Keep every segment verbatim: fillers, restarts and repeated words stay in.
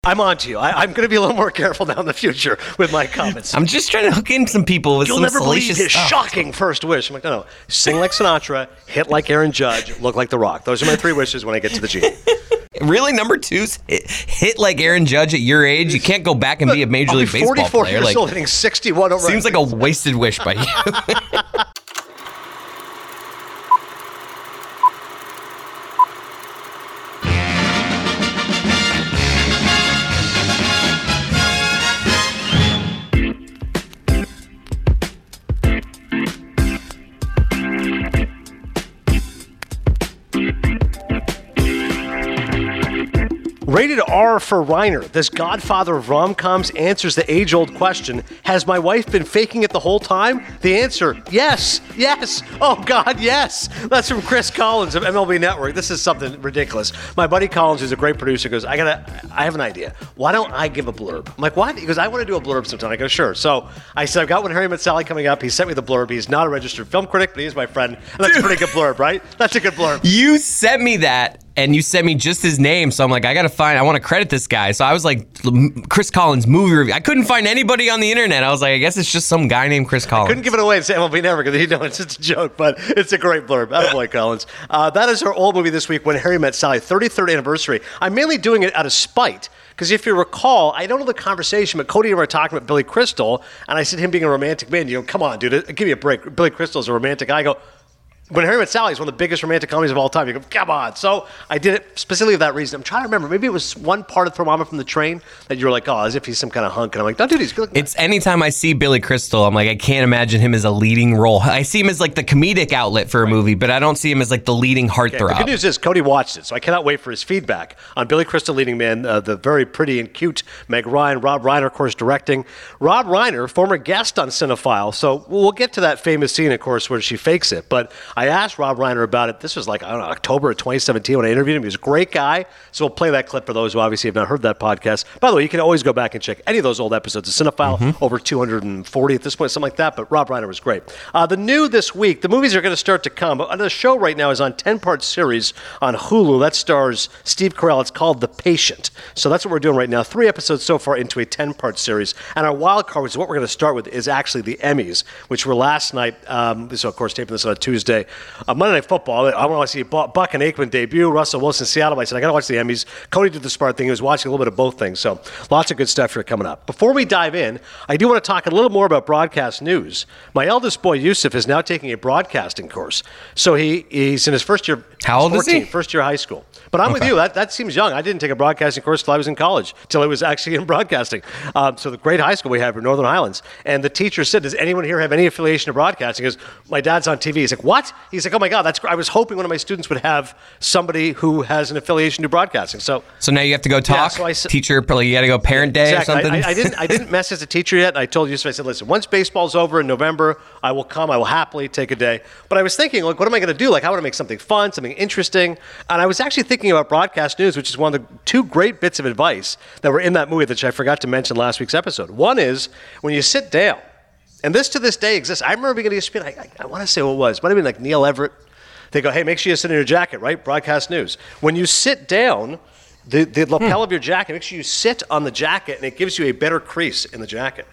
I'm on to you. I, I'm going to be a little more careful now in the future with my comments. I'm just trying to hook in some people with You'll some never believe salacious his stuff. shocking first wish. I'm like, no, no. Sing like Sinatra, hit like Aaron Judge, look like The Rock. Those are my three wishes when I get to the genie. Really, number two's hit, hit like Aaron Judge at your age. You can't go back and be a Major League Baseball player. forty-four years Like, old, hitting sixty-one over. seems like a wasted wish by you. Rated R for Reiner, this godfather of rom-coms answers the age-old question, has my wife been faking it the whole time? The answer, yes, yes, oh God, yes. That's from Chris Collins of M L B Network. This is something ridiculous. My buddy Collins, who's a great producer, goes, I gotta, I have an idea. Why don't I give a blurb? I'm like, what? He goes, I want to do a blurb sometime. I go, sure. So I said, I've got When Harry Met Sally coming up. He sent me the blurb. He's not a registered film critic, but he is my friend. And that's a pretty good blurb, right? That's a good blurb. You sent me that, and you sent me just his name, so I'm like, I gotta find, I want to credit this guy. So I was like, Chris Collins movie review. I couldn't find anybody on the internet. I was like, I guess it's just some guy named Chris Collins. Couldn't give it away and say M L B Network because you know it's just a joke, but it's a great blurb. Attaboy, Collins. Uh, that is our old movie this week, When Harry Met Sally, thirty-third anniversary. I'm mainly doing it out of spite. Because if you recall, I don't know the conversation, but Cody and I were talking about Billy Crystal, and I said him being a romantic man. You go, come on, dude, give me a break. Billy Crystal's a romantic guy. I go, When Harry Met Sally is one of the biggest romantic comedies of all time. You go, come on. So I did it specifically for that reason. I'm trying to remember. Maybe it was one part of Thermometer from the Train that you were like, oh, as if he's some kind of hunk. And I'm like, no, dude, he's good. It's anytime I see Billy Crystal, I'm like, I can't imagine him as a leading role. I see him as like the comedic outlet for a movie, but I don't see him as like the leading heartthrob. Okay, the good news is Cody watched it, so I cannot wait for his feedback on Billy Crystal leading man, uh, the very pretty and cute Meg Ryan, Rob Reiner, of course, directing. Rob Reiner, former guest on Cinephile, so we'll get to that famous scene, of course, where she fakes it. But I asked Rob Reiner about it. This was like, I don't know, October of twenty seventeen when I interviewed him. He was a great guy. So we'll play that clip for those who obviously have not heard that podcast. By the way, you can always go back and check any of those old episodes of Cinephile, mm-hmm. over two hundred forty at this point, something like that. But Rob Reiner was great. Uh, the new this week, the movies are going to start to come. But the show right now is on ten-part series on Hulu. That stars Steve Carell. It's called The Patient. So that's what we're doing right now. Three episodes so far into a ten-part series. And our wild card, which is what we're going to start with, is actually the Emmys, which were last night. Um, so, of course, taping this on a Tuesday. Uh, Monday Night Football. I want to see Buck and Aikman debut. Russell Wilson, Seattle. I said, I got to watch the Emmys. Cody did the smart thing. He was watching a little bit of both things. So lots of good stuff here coming up. Before we dive in, I do want to talk a little more about broadcast news. My eldest boy, Yusuf, is now taking a broadcasting course. So he he's in his first year. How old fourteen, is he? First year high school. But I'm okay. with you. That that seems young. I didn't take a broadcasting course until I was in college, till I was actually in broadcasting. Um, so the great high school we have in Northern Highlands. And the teacher said, does anyone here have any affiliation to broadcasting? He goes, my dad's on T V. He's like, what? He's like, oh my God, that's great. I was hoping one of my students would have somebody who has an affiliation to broadcasting. So so now you have to go talk? Yeah, so I, teacher, probably you got to go parent day exactly. or something? I, I, I, didn't, I didn't message the teacher yet. I told Yusuf, I said, listen, once baseball's over in November, I will come. I will happily take a day. But I was thinking, like, what am I going to do? Like, I want to make something fun, something interesting. And I was actually thinking about broadcast news, which is one of the two great bits of advice that were in that movie that I forgot to mention last week's episode. One is when you sit down, and this to this day exists. I remember being at E S P N, I, I, I want to say what it was. Might have been like Neil Everett. They go, hey, make sure you sit in your jacket, right? Broadcast news. When you sit down, the, the lapel hmm. of your jacket, make sure you sit on the jacket, and it gives you a better crease in the jacket.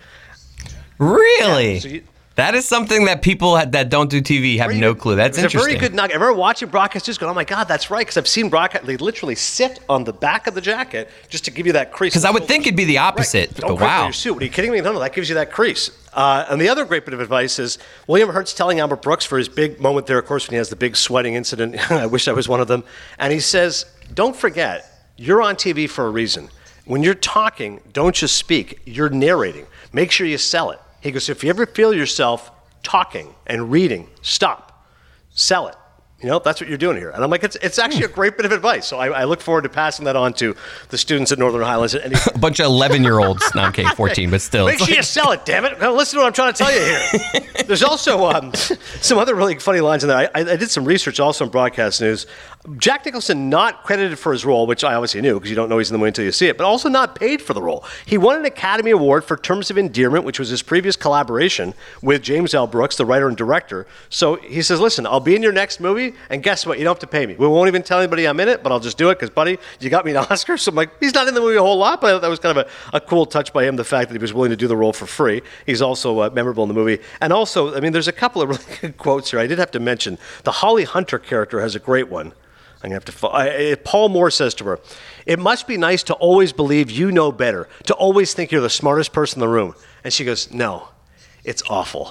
Really? Yeah, so you, that is something that people that don't do T V have no clue. That's it's interesting. It's a very good nugget. I remember watching broadcasters going, oh my God, that's right, because I've seen broadcast, they literally sit on the back of the jacket just to give you that crease. Because I would think it'd be the opposite, right. but Don't wow. Your suit. Are you kidding me? No, no, that gives you that crease. Uh, and the other great bit of advice is William Hurt's telling Albert Brooks for his big moment there, of course, when he has the big sweating incident. I wish I was one of them. And he says, don't forget, you're on T V for a reason. When you're talking, don't just speak. You're narrating. Make sure you sell it. He goes, if you ever feel yourself talking and reading, stop. Sell it. You know, that's what you're doing here. And I'm like, it's it's actually a great bit of advice. So I, I look forward to passing that on to the students at Northern Highlands. And a bunch of eleven-year-olds. No, I'm kidding, fourteen, but still. Make sure you sell it, damn it. Now listen to what I'm trying to tell you here. There's also um, some other really funny lines in there. I, I did some research also on broadcast news. Jack Nicholson not credited for his role, which I obviously knew because you don't know he's in the movie until you see it, but also not paid for the role. He won an Academy Award for Terms of Endearment, which was his previous collaboration with James L. Brooks, the writer and director. So he says, listen, I'll be in your next movie, and guess what? You don't have to pay me. We won't even tell anybody I'm in it, but I'll just do it because, buddy, you got me an Oscar. So I'm like, he's not in the movie a whole lot, but I thought that was kind of a, a cool touch by him, the fact that he was willing to do the role for free. He's also uh, memorable in the movie. And also, I mean, there's a couple of really good quotes here. I did have to mention, the Holly Hunter character has a great one. I'm going to have to. I, I, Paul Moore says to her, it must be nice to always believe you know better, to always think you're the smartest person in the room. And she goes, no, it's awful.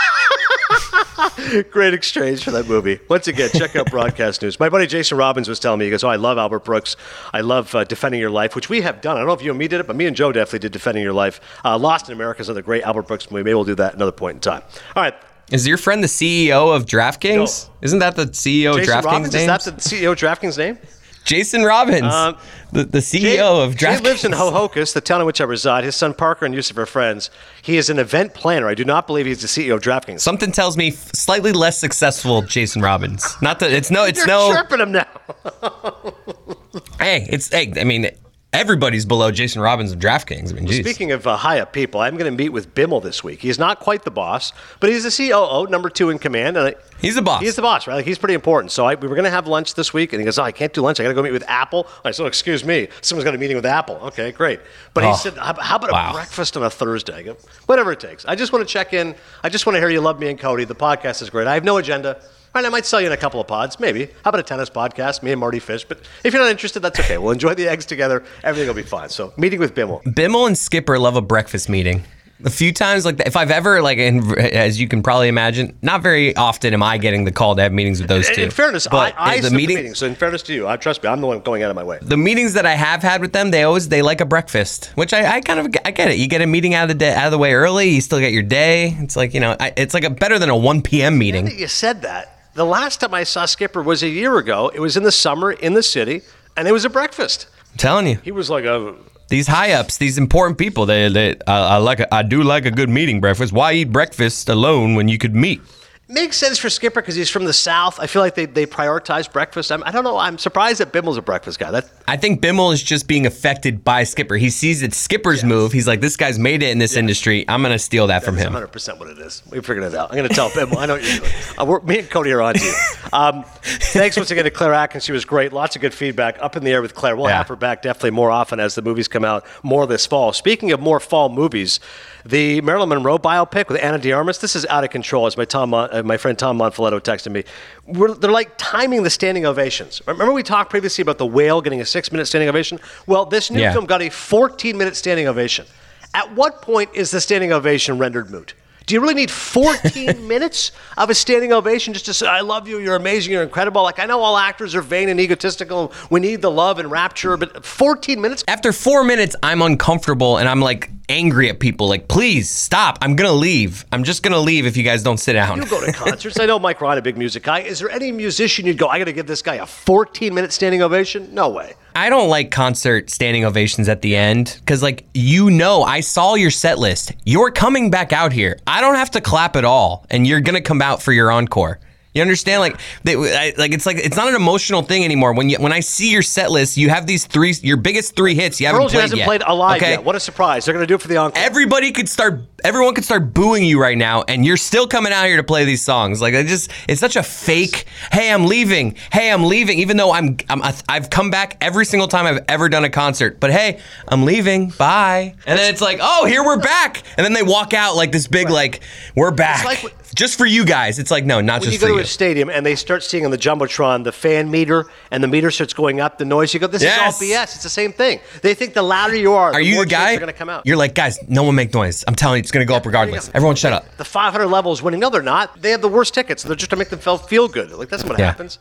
Great exchange for that movie. Once again, check out Broadcast News. My buddy Jason Robbins was telling me, he goes, oh, I love Albert Brooks. I love uh, Defending Your Life, which we have done. I don't know if you and me did it, but me and Joe definitely did Defending Your Life. Uh, Lost in America is another great Albert Brooks movie. Maybe we'll do that at another point in time. All right. Is your friend the C E O of DraftKings? No. Isn't that the C E O Jason of DraftKings Robbins, name? Is that the C E O of DraftKings name? Jason Robbins, um, the, the C E O Jay, of DraftKings. Jay lives in Hohokus, the town in which I reside. His son Parker and Yusuf are friends. He is an event planner. I do not believe he's the C E O of DraftKings. Something tells me slightly less successful Jason Robbins. Not that it's no, it's You're no. chirping him now. Hey, it's hey. I mean, everybody's below Jason Robbins of DraftKings. I mean, geez. Speaking of uh, high up people, I'm going to meet with Bimmel this week. He's not quite the boss, but he's the C O O, number two in command. And I, he's the boss. He's the boss, right? Like, he's pretty important. So I, we were going to have lunch this week, and he goes, oh, I can't do lunch. I got to go meet with Apple. I said, oh, excuse me. Someone's got a meeting with Apple. Okay, great. But oh, he said, how, how about wow. a breakfast on a Thursday? I go, whatever it takes. I just want to check in. I just want to hear you love me and Cody. The podcast is great. I have no agenda. All right, I might sell you in a couple of pods, maybe. How about a tennis podcast, me and Marty Fish? But if you're not interested, that's okay. We'll enjoy the eggs together. Everything will be fine. So, meeting with Bimmel. Bimmel and Skipper love a breakfast meeting. A few times, like if I've ever, like, in, as you can probably imagine, not very often am I getting the call to have meetings with those in, two. In fairness, but I, I the the meeting, meetings. So in fairness to you, I trust me, I'm the one going out of my way. The meetings that I have had with them, they always they like a breakfast, which I, I kind of I get it. You get a meeting out of the day, out of the way early. You still get your day. It's like you know, I, it's like a better than a one p.m. meeting. Now that you said that. The last time I saw Skipper was a year ago. It was in the summer in the city, and it was a breakfast. I'm telling you, he was like a. These high ups, these important people, they, they I, I like, a, I do like a good meeting breakfast. Why eat breakfast alone when you could meet? Makes sense for Skipper because he's from the South. I feel like they, they prioritize breakfast. I'm, I don't know. I'm surprised that Bimmel's a breakfast guy. That I think Bimmel is just being affected by Skipper. He sees it's Skipper's yes. move. He's like, this guy's made it in this yes. industry. I'm going to steal that That's from him. one hundred percent what it is. We figured it out. I'm going to tell Bimmel. I know what you're doing. Uh, we're, me and Cody are on to you. Um, thanks once again to Claire Atkins. She was great. Lots of good feedback. Up in the air with Claire. We'll yeah. have her back definitely more often as the movies come out more this fall. Speaking of more fall movies, the Marilyn Monroe biopic with Ana de Armas, this is out of control, as my Tom, uh, my friend Tom Monfiletto texted me. We're, they're like timing the standing ovations. Remember we talked previously about The Whale getting a six-minute standing ovation? Well, this new yeah. film got a fourteen-minute standing ovation. At what point is the standing ovation rendered moot? Do you really need fourteen minutes of a standing ovation just to say, I love you, you're amazing, you're incredible? Like, I know all actors are vain and egotistical. We need the love and rapture, but fourteen minutes? After four minutes, I'm uncomfortable and I'm like angry at people. Like, please stop. I'm going to leave. I'm just going to leave if you guys don't sit down. You go to concerts. I know Mike Ryan, a big music guy. Is there any musician you'd go, I got to give this guy a fourteen-minute standing ovation? No way. I don't like concert standing ovations at the end because, like, you know, I saw your set list. You're coming back out here. I don't have to clap at all, and you're going to come out for your encore. You understand? Like, they, I, like it's like it's not an emotional thing anymore. When you when I see your set list, you have these three, your biggest three hits. You haven't Pearl Jam played hasn't yet. played alive okay? yet. What a surprise! They're going to do it for the encore. Everybody could start. Everyone could start booing you right now, and you're still coming out here to play these songs. Like, I just, it's such a fake. Hey, I'm leaving. Hey, I'm leaving. Even though I'm, I'm, I've come back every single time I've ever done a concert. But hey, I'm leaving. Bye. And then it's like, oh, here we're back. And then they walk out like this big, right. like, we're back. It's like, just for you guys. It's like, no, not when just for you. you. When you go to a stadium and they start seeing on the Jumbotron the fan meter and the meter starts going up, the noise, you go, this yes. is all B S. It's the same thing. They think the louder you are, are the you more the guy? Are going to come out. You're like, guys, no one make noise. I'm telling you, it's going to go yeah, up regardless. Everyone shut up. The five hundred level is winning. No, they're not. They have the worst tickets. They're just to make them feel good. Like, that's what yeah. happens.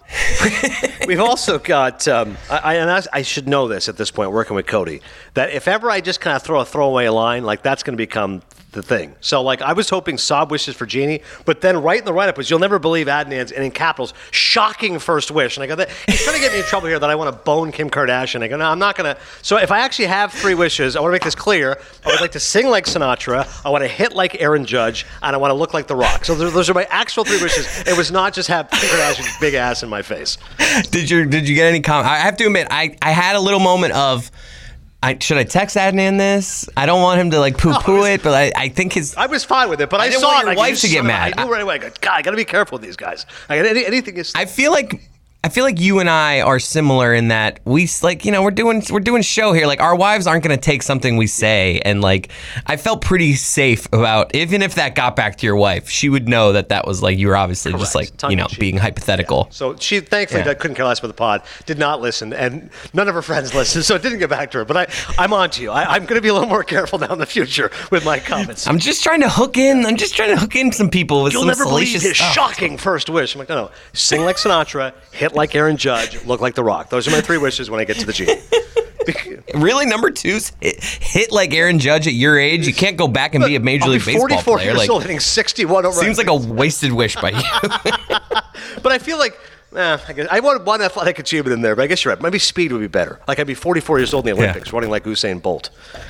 We've also got, um, I, and I, I should know this at this point, working with Cody, that if ever I just kind of throw a throwaway line, like that's going to become the thing. So, like, I was hoping sob wishes for Jeannie, but then right in the write-up was, you'll never believe Adnan's, and in capitals, shocking first wish. And I go, that, he's trying to get me in trouble here that I want to bone Kim Kardashian. I go, no, I'm not going to. So if I actually have three wishes, I want to make this clear. I would like to sing like Sinatra, I want to hit like Aaron Judge, and I want to look like The Rock. So those are my actual three wishes. It was not just have Kim Kardashian's big ass in my face. Did you, did you get any comment? I have to admit, I, I had a little moment of, I, should I text Adnan this? I don't want him to like poo-poo no, it, but I, I think his. I was fine with it, but I, I didn't saw want it. your wife to get mad. I knew right away. I go, God, I got to be careful with these guys. I got any, anything is. I feel like. I feel like you and I are similar in that we like, you know, we're doing we're doing show here. Like, our wives aren't going to take something we say, and like, I felt pretty safe about, even if that got back to your wife, she would know that that was like, you were obviously Correct. just like, Tongue you know, in cheek. being hypothetical. Yeah. So she thankfully Yeah. couldn't care less about the pod, did not listen, and none of her friends listened, so it didn't get back to her. But I, I'm on to you. I, I'm going to be a little more careful now in the future with my comments. I'm just trying to hook in. I'm just trying to hook in some people with You'll some never believe salacious his stuff. shocking first wish. I'm like, no, no. Sing like Sinatra, hit like Aaron Judge, look like The Rock. Those are my three wishes when I get to the G. Really, number two's hit, hit like Aaron Judge at your age. You can't go back and be a major I'll league be baseball forty-four player. years Like, old, hitting sixty-one over. seems like a wasted wish by you. But I feel like, eh, I, guess, I want one athletic achievement in there, but I guess you're right. Maybe speed would be better. Like, I'd be forty-four years old in the Olympics, Yeah. running like Usain Bolt.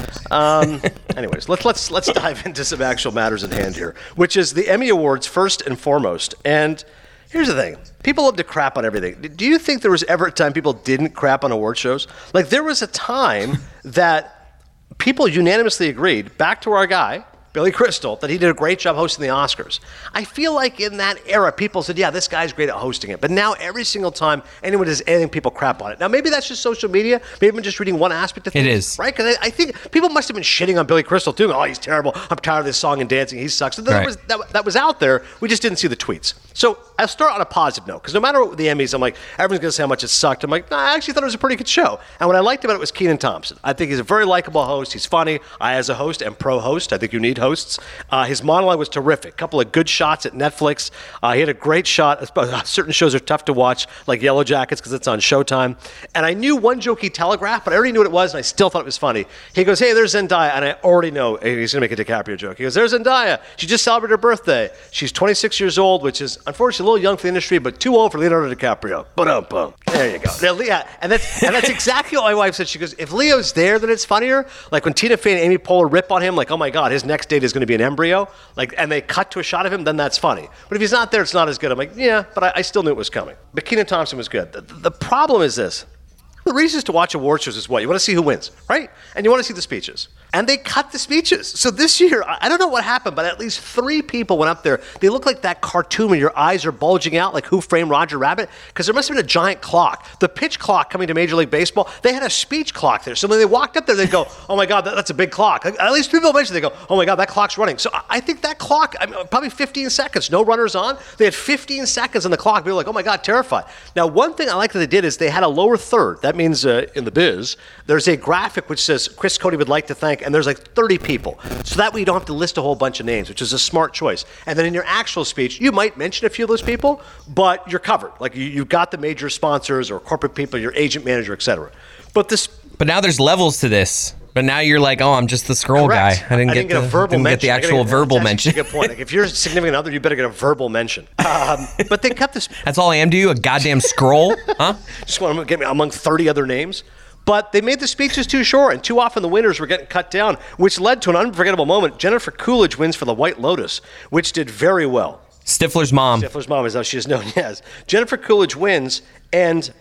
Um, anyways, let's let's let's dive into some actual matters at hand here, which is the Emmy Awards first and foremost. And here's the thing. People love to crap on everything. Do you think there was ever a time people didn't crap on award shows? Like, there was a time that people unanimously agreed, back to our guy, Billy Crystal, that he did a great job hosting the Oscars. I feel like in that era, people said, yeah, this guy's great at hosting it. But now every single time anyone does anything, people crap on it. Now, maybe that's just social media. Maybe I'm just reading one aspect of things. It is. Right? Because I, I think people must have been shitting on Billy Crystal, too. Oh, he's terrible. I'm tired of this song and dancing. He sucks. So that, Right. was, that, that was out there. We just didn't see the tweets. So I'll start on a positive note, because no matter what the Emmys, I'm like, everyone's going to say how much it sucked. I'm like, nah, I actually thought it was a pretty good show. And what I liked about it was Kenan Thompson. I think he's a very likable host. He's funny. I, as a host, am pro-host. I think you need hosts. Uh, his monologue was terrific. A couple of good shots at Netflix. Uh, he had a great shot. Certain shows are tough to watch, like Yellow Jackets, because it's on Showtime. And I knew one joke he telegraphed, but I already knew what it was, and I still thought it was funny. He goes, hey, there's Zendaya. And I already know he's going to make a DiCaprio joke. He goes, there's Zendaya. She just celebrated her birthday. She's twenty-six years old, which is unfortunately a little young for the industry, but too old for Leonardo DiCaprio. Ba-dum-bum. There you go. Now, yeah, and that's and that's exactly what my wife said. She goes, if Leo's there, then it's funnier. Like when Tina Fey and Amy Poehler rip on him, like, oh my God, his next date is going to be an embryo. Like, and they cut to a shot of him, then that's funny. But if he's not there, it's not as good. I'm like, yeah, but I, I still knew it was coming. But Kenan Thompson was good. The, the problem is this. The reasons to watch award shows is what? You want to see who wins, right? And you want to see the speeches. And they cut the speeches. So this year, I don't know what happened, but at least three people went up there. They look like that cartoon where your eyes are bulging out, like Who Framed Roger Rabbit? Because there must have been a giant clock. The pitch clock coming to Major League Baseball, they had a speech clock there. So when they walked up there, they'd go, oh my God, that, that's a big clock. At least three people mentioned, they go, oh my God, that clock's running. So I, I think that clock, I mean, probably fifteen seconds, no runners on. They had fifteen seconds on the clock. People were like, oh my God, terrified. Now, one thing I like that they did is they had a lower third. That means uh, in the biz, there's a graphic which says Chris Cody would like to thank, and there's like thirty people. So that way you don't have to list a whole bunch of names, which is a smart choice. And then in your actual speech, you might mention a few of those people, but you're covered. Like you, you've got the major sponsors or corporate people, your agent manager, et cetera. But this, But now there's levels to this. But now you're like, oh, I'm just the scroll correct. guy. I didn't, I get, didn't get the, a verbal didn't mention. get the I gotta actual get- verbal that's mention. a good point. Like if you're a significant other, you better get a verbal mention. Um, but they kept this. That's all I am to you? A goddamn scroll? Huh? Just want to get me among thirty other names. But they made the speeches too short, and too often the winners were getting cut down, which led to an unforgettable moment. Jennifer Coolidge wins for The White Lotus, which did very well. Stifler's mom. Stifler's mom is how she is known as. Jennifer Coolidge wins, and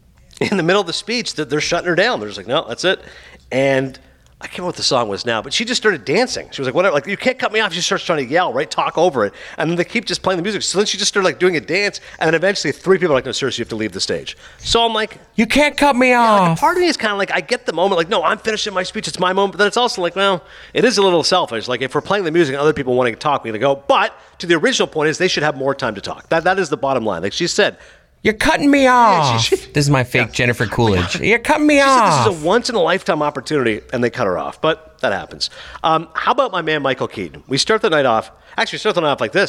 in the middle of the speech, they're, they're shutting her down. They're just like, no, that's it. And I can't remember what the song was now, but she just started dancing. She was like, whatever, like, you can't cut me off. She starts trying to yell, right, talk over it. And then they keep just playing the music. So then she just started, like, doing a dance, and then eventually three people are like, no, seriously, you have to leave the stage. So I'm like, You can't cut me yeah, like, off. a part of me is kind of like, I get the moment, like, no, I'm finishing my speech, it's my moment. But then it's also like, well, it is a little selfish. Like, if we're playing the music and other people wanting to talk, we're going to go. But to the original point is they should have more time to talk. That That is the bottom line. Like she said, You're cutting me off. she- she- this is my fake Yeah. Jennifer Coolidge. You're cutting me She said off. this is a once-in-a-lifetime opportunity, and they cut her off. But that happens. Um, how about my man Michael Keaton? We start the night off. Actually, we start the night off like this.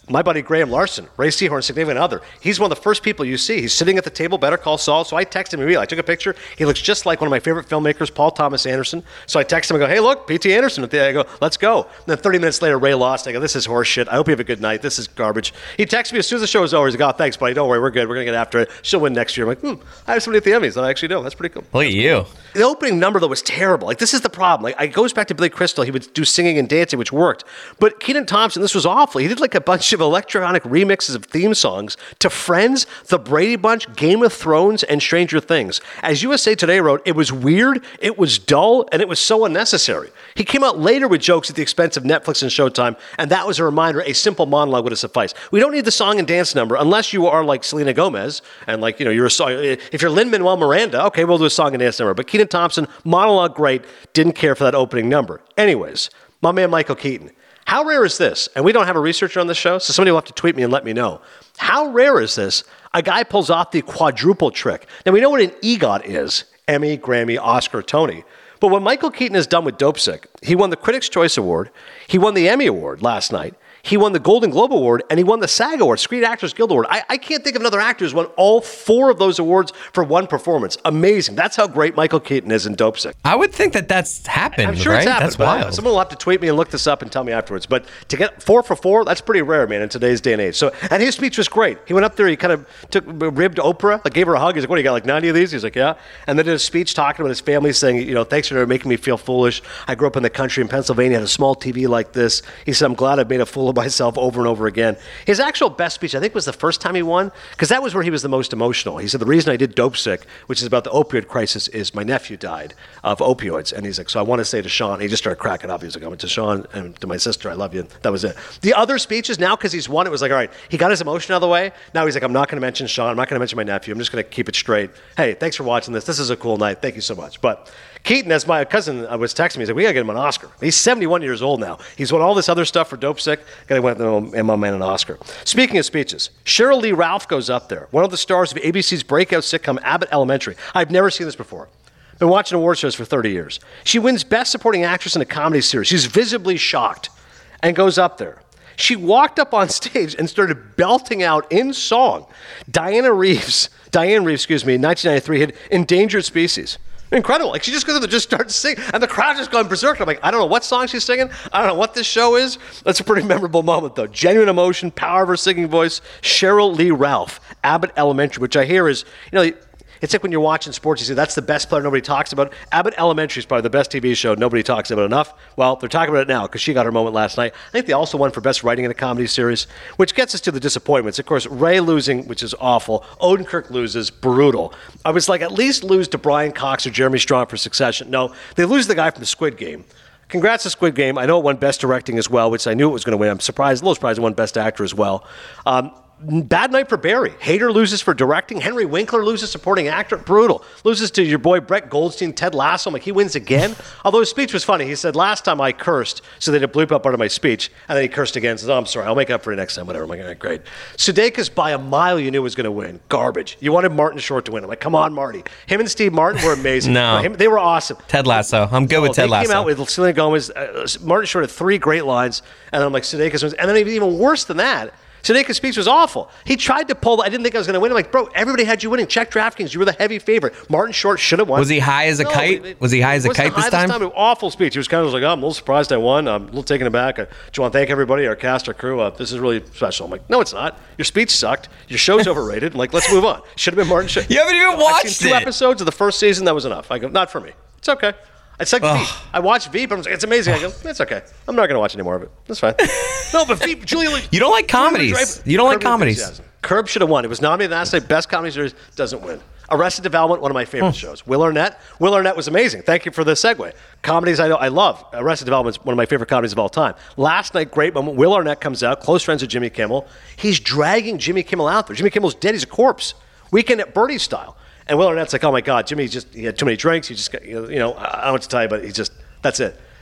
my buddy Graham Larson, Ray Seahorn's significant other, he's one of the first people you see. He's sitting at the table, Better Call Saul. So I texted him immediately. I took a picture. He looks just like one of my favorite filmmakers, Paul Thomas Anderson. So I text him and go, hey, look, P T Anderson. I go, let's go. And then thirty minutes later, Ray lost. I go, this is horse shit. I hope you have a good night. This is garbage. He texted me as soon as the show was over. He's like, oh, thanks, buddy. Don't worry. We're good. We're going to get after it. She'll win next year. I'm like, hmm, I have somebody at the Emmys that I actually know. That's pretty cool. Look at you. The opening number, though, was terrible. Like, this is the problem. Like, it goes back to Billy Crystal. He would do singing and dancing, which worked. But Kenan Thompson, this was awful. He did like a bunch of electronic remixes of theme songs to Friends, The Brady Bunch, Game of Thrones, and Stranger Things. As U S A Today wrote, it was weird, it was dull, and it was so unnecessary. He came out later with jokes at the expense of Netflix and Showtime, and that was a reminder a simple monologue would have sufficed. We don't need the song and dance number unless you are like Selena Gomez, and like, you know, you're a song. If you're Lin-Manuel Miranda, okay, we'll do a song and dance number. But Kenan Thompson, monologue great, didn't care for that opening number. Anyways, my man Michael Keaton. How rare is this? And we don't have a researcher on the show, so somebody will have to tweet me and let me know. How rare is this? A guy pulls off the quadruple trick. Now, we know what an EGOT is. Emmy, Grammy, Oscar, Tony. But what Michael Keaton has done with Dopesick, he won the Critics' Choice Award, he won the Emmy Award last night, he won the Golden Globe Award, and he won the SAG Award, Screen Actors Guild Award. I, I can't think of another actor who's won all four of those awards for one performance. Amazing. That's how great Michael Keaton is in Dopesick. I would think that that's happened, I'm sure right? it's happened. That's wild. Someone will have to tweet me and look this up and tell me afterwards. But to get four for four, that's pretty rare, man, in today's day and age. So, and his speech was great. He went up there, he kind of took ribbed Oprah, like gave her a hug. He's like, what, you got like ninety of these? He's like, yeah. And then did a speech talking about his family, saying, you know, thanks for making me feel foolish. I grew up in the country in Pennsylvania, had a small T V like this. He said, I'm glad I've made a fool of myself over and over again. His actual best speech, I think, was the first time he won, because that was where he was the most emotional. He said, the reason I did Dopesick, which is about the opioid crisis, is my nephew died of opioids. And he's like, so I want to say to Sean, he just started cracking up. He was like, I went to Sean and to my sister, I love you. That was it. The other speeches, now because he's won, it was like, all right, he got his emotion out of the way. Now he's like, I'm not going to mention Sean. I'm not going to mention my nephew. I'm just going to keep it straight. Hey, thanks for watching this. This is a cool night. Thank you so much. But Keaton, as my cousin was texting me, he's like, we got to get him an Oscar. He's seventy-one years old now. He's won all this other stuff for Dopesick. Got to win him, my man, an Oscar. Speaking of speeches, Cheryl Lee Ralph goes up there, one of the stars of A B C's breakout sitcom Abbott Elementary. I've never seen this before. Been watching award shows for thirty years. She wins Best Supporting Actress in a Comedy Series. She's visibly shocked and goes up there. She walked up on stage and started belting out in song Diana Reeves, Diane Reeves, excuse me, in nineteen ninety-three hit Endangered Species. Incredible. Like, she just goes up and just starts singing, and the crowd just going berserk. I'm like, I don't know what song she's singing. I don't know what this show is. That's a pretty memorable moment, though. Genuine emotion, power of her singing voice. Cheryl Lee Ralph, Abbott Elementary, which I hear is, you know, it's like when you're watching sports, you say, that's the best player nobody talks about. Abbott Elementary is probably the best T V show nobody talks about enough. Well, they're talking about it now because she got her moment last night. I think they also won for Best Writing in a Comedy Series, which gets us to the disappointments. Of course, Ray losing, which is awful. Odenkirk loses, brutal. I was like, at least lose to Brian Cox or Jeremy Strong for Succession. No, they lose the guy from the Squid Game. Congrats to Squid Game. I know it won Best Directing as well, which I knew it was going to win. I'm surprised, a little surprised it won Best Actor as well. Um, Bad night for Barry. Hader loses for directing. Henry Winkler loses supporting actor. Brutal. Loses to your boy Brett Goldstein, Ted Lasso. I'm like, he wins again? Although his speech was funny. He said, last time I cursed, so they did bleep up part of my speech. And then he cursed again. Says, oh, I'm sorry. I'll make up for it next time. Whatever. I'm like, all right, great. Sudeikis, by a mile, you knew was going to win. Garbage. You wanted Martin Short to win. I'm like, come on, Marty. Him and Steve Martin were amazing. No. Him, they were awesome. Ted Lasso. I'm good oh, with Ted they Lasso. They came out with Selena Gomez. Uh, Martin Short had three great lines. And then I'm like, Sudeikis wins. And then even worse than that, Sudeikis' speech was awful. He tried to pull, I didn't think I was going to win. I'm like, bro, everybody had you winning. Check DraftKings. You were the heavy favorite. Martin Short should have won. Was he high as a no, kite? It, was he high as a kite this time? this time? Awful speech. He was kind of like, oh, I'm a little surprised I won. I'm a little taken aback. I just want to thank everybody, our cast, our crew. Uh, this is really special. I'm like, no, it's not. Your speech sucked. Your show's overrated. I'm like, let's move on. Should have been Martin Short. You haven't even watched I've seen two it. episodes of the first season. That was enough. I go, not for me. It's okay. It's like Ugh. Veep. I watched Veep. I'm like, it's amazing. I go, it's okay. I'm not going to watch any more of it. That's fine. No, but Veep, Julia. You don't like comedies. You don't like comedies. Curb should have won. It was nominated last night. Best Comedy Series, doesn't win. Arrested Development, one of my favorite hmm. shows. Will Arnett. Will Arnett was amazing. Thank you for the segue. Comedies I know, I love. Arrested Development is one of my favorite comedies of all time. Last night, great moment. Will Arnett comes out, close friends with Jimmy Kimmel. He's dragging Jimmy Kimmel out there. Jimmy Kimmel's dead. He's a corpse. Weekend at Bernie style. And Will Arnett's like, oh my God, Jimmy just he had too many drinks. He just got, you know, I don't know what to tell you, but he just, that's it.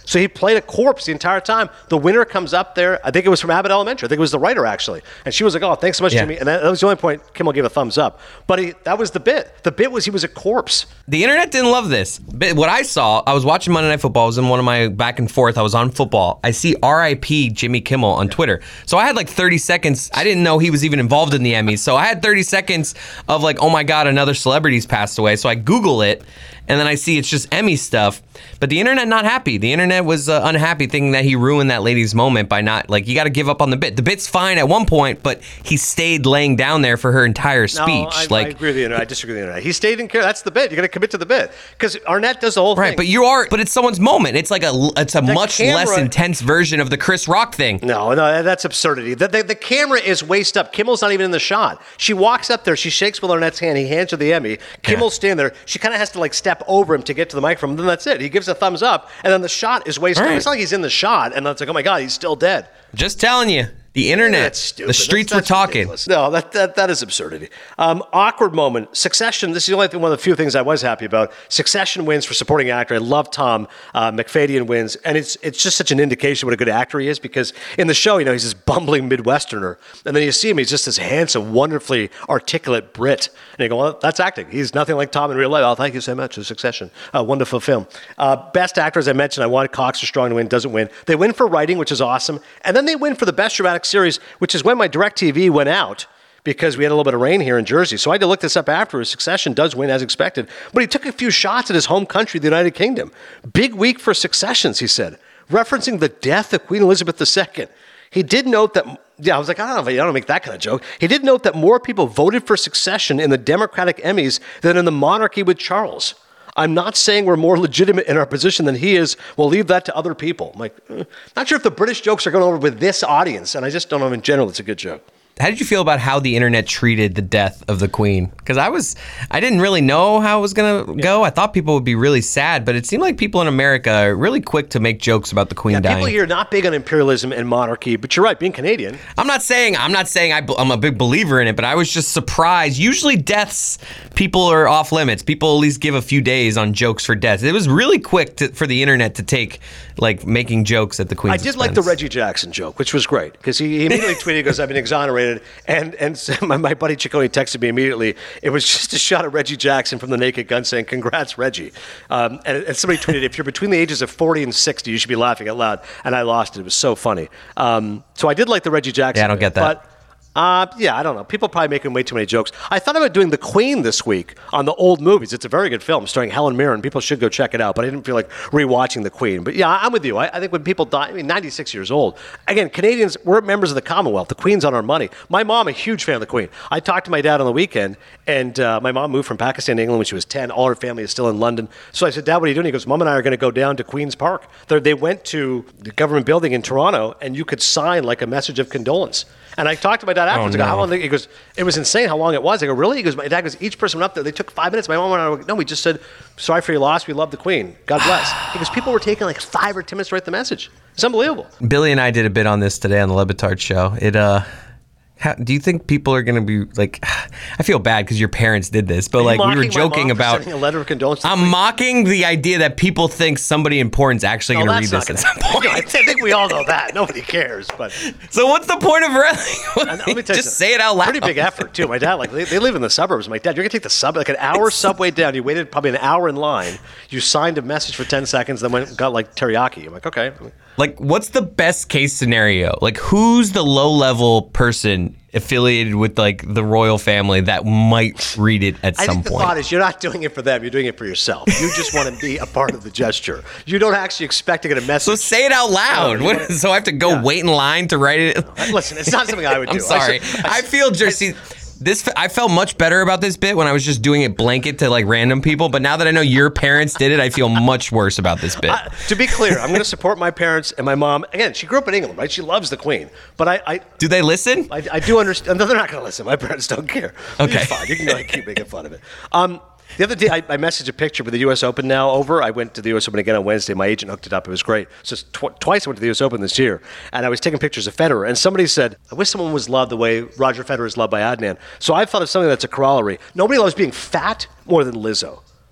So he played a corpse the entire time. The winner comes up there. I think it was from Abbott Elementary. I think it was the writer, actually. And she was like, oh, thanks so much, Yeah. Jimmy. And that, that was the only point Kimmel gave a thumbs up. But he, that was the bit. The bit was he was a corpse. The internet didn't love this. But what I saw, I was watching Monday Night Football. I was in one of my back and forth. I was on football. I see R I P Jimmy Kimmel on Twitter. So I had like thirty seconds. I didn't know he was even involved in the Emmys. So I had thirty seconds of like, oh my God, another celebrity's passed away. So I Google it. And then I see it's just Emmy stuff. But the internet not happy. The internet was uh, unhappy thinking that he ruined that lady's moment by not, like, you got to give up on the bit. The bit's fine at one point, but he stayed laying down there for her entire speech. No, I, like, I agree with the internet. I disagree with the internet. He stayed in care. That's the bit. You got to commit to the bit. Because Arnett does the whole right, thing. but you are, but it's someone's moment. It's like a, it's a The much camera- less intense version of the Chris Rock thing. No, no, that's absurdity. The, the, the camera is waist up. Kimmel's not even in the shot. She walks up there. She shakes Will Arnett's hand. He hands her the Emmy. Kimmel's standing there. She kind of has to like step over him to get to the microphone. And then that's it. He gives a thumbs up, and then the shot is waist up. Right. It's not like he's in the shot, and it's like, oh my God, he's still dead. Just telling you, the internet, That's stupid. the streets That's- that's were talking. ridiculous. No, that, that that is absurdity. Um, awkward moment. Succession. This is the only thing, one of the few things I was happy about. Succession wins for supporting actor. I love Tom uh, McFadyen wins, and it's it's just such an indication what a good actor he is because in the show, you know, he's this bumbling Midwesterner, and then you see him, he's just this handsome, wonderfully articulate Brit, and you go, well, that's acting. He's nothing like Tom in real life. Oh, thank you so much for Succession. Uh, wonderful film. Uh, best actor, as I mentioned, I wanted Cox or Strong to win. Doesn't win. They win for writing, which is awesome, and then they win for the best dramatic series, which is when my DirecTV went out because we had a little bit of rain here in Jersey. So I had to look this up afterwards. Succession does win as expected, but he took a few shots at his home country, the United Kingdom. Big week for Successions, he said, referencing the death of Queen Elizabeth the Second. He did note that, yeah, I was like, I don't know, I don't make that kind of joke. He did note that more people voted for Succession in the Democratic Emmys than in the monarchy with Charles. I'm not saying we're more legitimate in our position than he is. We'll leave that to other people. I'm like, eh, not sure if the British jokes are going over with this audience, and I just don't know in general it's a good joke. How did you feel about how the internet treated the death of the Queen? Because I was, I didn't really know how it was going to go. I thought people would be really sad, but it seemed like people in America are really quick to make jokes about the Queen Yeah, dying. people here are not big on imperialism and monarchy, but you're right, being Canadian. I'm not saying I'm not saying I, am a big believer in it, but I was just surprised. Usually deaths, people are off limits. People at least give a few days on jokes for deaths. It was really quick to, for the internet to take like making jokes at the Queen's I did expense. like the Reggie Jackson joke, which was great because he, he immediately tweeted, he goes, I've been exonerated. And and so my, my buddy Ciccone texted me immediately. It was just a shot of Reggie Jackson from The Naked Gun saying, congrats, Reggie. Um, and, and somebody tweeted, if you're between the ages of forty and sixty, you should be laughing out loud. And I lost it. It was so funny. Um, so I did like the Reggie Jackson. Yeah, I don't get that. But, Uh, yeah, I don't know. People probably making way too many jokes. I thought about doing The Queen this week on the old movies. It's a very good film starring Helen Mirren. People should go check it out, but I didn't feel like rewatching The Queen. But yeah, I'm with you. I, I think when people die, I mean, ninety-six years old. Again, Canadians, we're members of the Commonwealth. The Queen's on our money. My mom, a huge fan of the Queen. I talked to my dad on the weekend, and uh, my mom moved from Pakistan to England when she was ten. All her family is still in London. So I said, Dad, what are you doing? He goes, Mom and I are going to go down to Queen's Park. They're, they went to the government building in Toronto, and you could sign like a message of condolence. And I talked to my dad afterwards. Oh, I go, no. how long? He goes, it was insane how long it was. I go, really? He goes, my dad goes, each person went up there. They took five minutes. My mom and I were, no, we just said, sorry for your loss. We love the Queen. God bless. He goes, people were taking like five or ten minutes to write the message. It's unbelievable. Billy and I did a bit on this today on the Le Batard show. It, uh, how, do you think people are going to be like, I feel bad because your parents did this, but like we were Mocking my joking mom for about, sending a letter of condolence to the I'm Queen. mocking the idea that people think somebody important is actually No, going to read that's this not at gonna some happen. point. I think we all know that. Nobody cares. But So what's the point of and really? let me tell you Just something. say it out loud. Pretty big effort too. My dad, like they, they live in the suburbs. My dad, you're gonna take the sub like an hour subway down. You waited probably an hour in line. You signed a message for ten seconds, then went and got like teriyaki. I'm like, okay. Like, what's the best case scenario? Like, who's the low level person affiliated with like the royal family that might read it at I some think the point? thought is you're not doing it for them. You're doing it for yourself. You just want to be a part of the gesture. You don't actually expect to get a message. So say it out loud. No, What- so I have to go Yeah. wait in line to write it. Listen, it's not something I would do. I'm sorry. I, said- I, feel just see this. I felt much better about this bit when I was just doing it blanket to like random people. But now that I know your parents did it, I feel much worse about this bit. I- to be clear, I'm going to support my parents and my mom. Again, she grew up in England, right? She loves the Queen. But I, I, Do they listen? I, I do understand. No, they're not going to listen. My parents don't care. Okay. It's fine. You can like, keep making fun of it. Um, the other day, I, I messaged a picture with the U S Open now over. I went to the U S Open again on Wednesday. My agent hooked it up. It was great. So tw- twice I went to the U S Open this year, and I was taking pictures of Federer. And somebody said, I wish someone was loved the way Roger Federer is loved by Adnan. So I've thought of something that's a corollary. Nobody loves being fat more than Lizzo.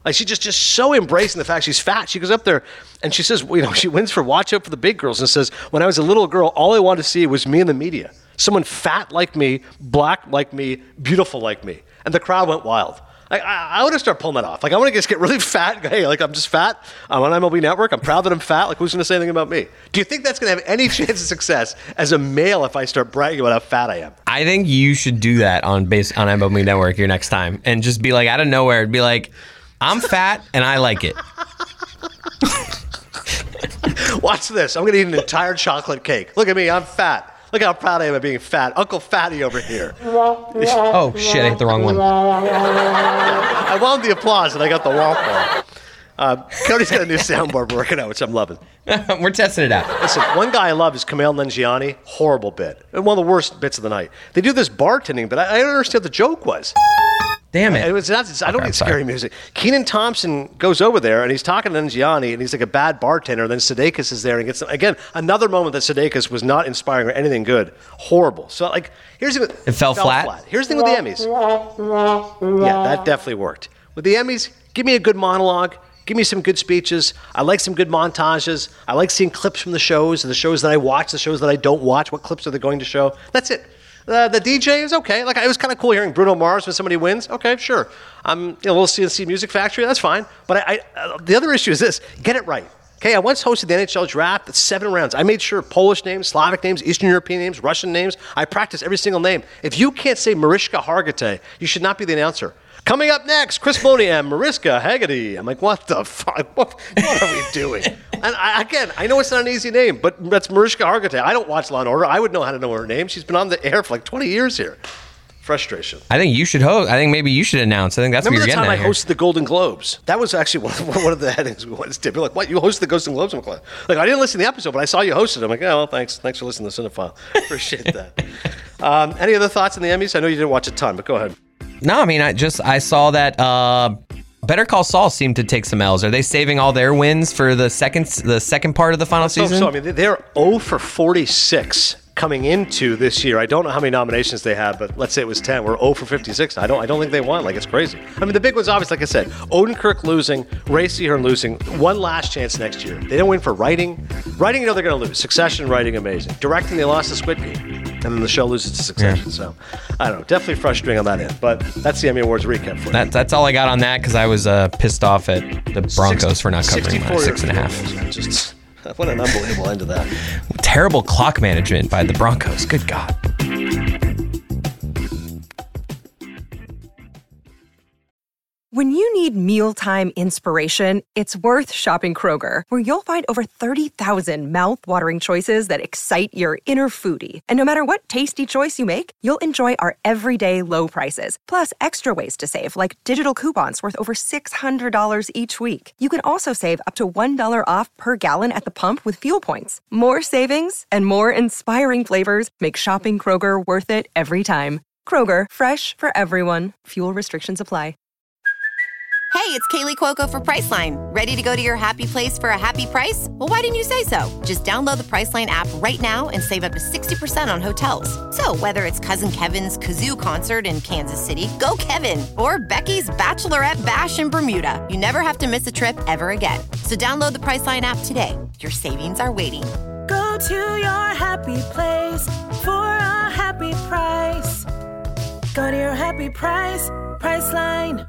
Like she just just so embracing the fact she's fat. She goes up there and she says, well, you know, she wins for Watch Out for the Big Girls and says, when I was a little girl, all I wanted to see was me in the media. Someone fat like me, black like me, beautiful like me. And the crowd went wild. I, I, I want to start pulling that off. Like I want to just get really fat. Hey, like I'm just fat. I'm on M L B Network. I'm proud that I'm fat. Like who's going to say anything about me? Do you think that's going to have any chance of success as a male if I start bragging about how fat I am? I think you should do that on base on M L B Network your next time and just be like out of nowhere, be like, I'm fat and I like it. Watch this. I'm going to eat an entire chocolate cake. Look at me. I'm fat. Look how proud I am of being fat. Uncle Fatty over here. Oh, shit. I hit the wrong one. I wanted the applause and I got the womp womp. Uh, Cody's got a new soundboard working out, which I'm loving. We're testing it out. Listen, one guy I love is Kumail Nanjiani. Horrible bit. One of the worst bits of the night. They do this bartending, but I, I don't understand what the joke was. Damn it. It was not, I don't Okay, need scary music. Kenan Thompson goes over there and he's talking to Nanjiani and he's like a bad bartender. Then Sudeikis is there and gets, again, another moment that Sudeikis was not inspiring or anything good. Horrible. So, like, here's the It fell, fell flat? flat. Here's the thing with the Emmys. Yeah, that definitely worked. With the Emmys, give me a good monologue. Give me some good speeches. I like some good montages. I like seeing clips from the shows, the shows that I watch, the shows that I don't watch. What clips are they going to show? That's it. Uh, the D J is okay. Like it was kind of cool hearing Bruno Mars when somebody wins. Okay, sure. I'm um, you know, a little C N C Music Factory. That's fine. But I, I, uh, the other issue is this: get it right. Okay, I once hosted the N H L draft. That's seven rounds. I made sure Polish names, Slavic names, Eastern European names, Russian names. I practiced every single name. If you can't say Mariska Hargitay, you should not be the announcer. Coming up next, Chris Boney and Mariska Haggerty. I'm like, what the fuck? What, what are we doing? And I, again, I know it's not an easy name, but that's Mariska Hargitay. I don't watch Law and Order. I would know how to know her name. She's been on the air for like twenty years here. Frustration. I think you should host. I think maybe you should announce. I think that's Remember what you're getting at Remember the time I here. hosted the Golden Globes? That was actually one of, one of the headings we wanted to do. People were like, what? You hosted the Golden Globes? I'm like, like, I didn't listen to the episode, but I saw you hosted it. I'm like, yeah, well, thanks. Thanks for listening to Cinephile. Appreciate that. um, any other thoughts on the Emmys? I know you didn't watch a ton, but go ahead. No, I mean, I just I saw that uh, Better Call Saul seemed to take some L's. Are they saving all their wins for the second the second part of the final So, season? so I mean, they're zero for forty-six coming into this year. I don't know how many nominations they had, but let's say it was ten. We're zero for fifty-six. I don't I don't think they won. Like, it's crazy. I mean, the big ones, obviously, like I said, Odenkirk losing, Ray Seahorn losing, one last chance next year. They didn't win for writing. Writing, you know they're going to lose. Succession, writing, amazing. Directing, they lost the Squid Game. And then the show loses to Succession. Yeah. So, I don't know. Definitely frustrating on that end. But that's the Emmy Awards recap for you. That, that's all I got on that because I was uh, pissed off at the Broncos sixty, for not covering my six and a half. Just, what an unbelievable end to that. Terrible clock management by the Broncos. Good God. When you need mealtime inspiration, it's worth shopping Kroger, where you'll find over thirty thousand mouth-watering choices that excite your inner foodie. And no matter what tasty choice you make, you'll enjoy our everyday low prices, plus extra ways to save, like digital coupons worth over six hundred dollars each week. You can also save up to one dollar off per gallon at the pump with fuel points. More savings and more inspiring flavors make shopping Kroger worth it every time. Kroger, fresh for everyone. Fuel restrictions apply. Hey, it's Kaylee Cuoco for Priceline. Ready to go to your happy place for a happy price? Well, why didn't you say so? Just download the Priceline app right now and save up to sixty percent on hotels. So whether it's Cousin Kevin's Kazoo Concert in Kansas City, go Kevin, or Becky's Bachelorette Bash in Bermuda, you never have to miss a trip ever again. So download the Priceline app today. Your savings are waiting. Go to your happy place for a happy price. Go to your happy price, Priceline.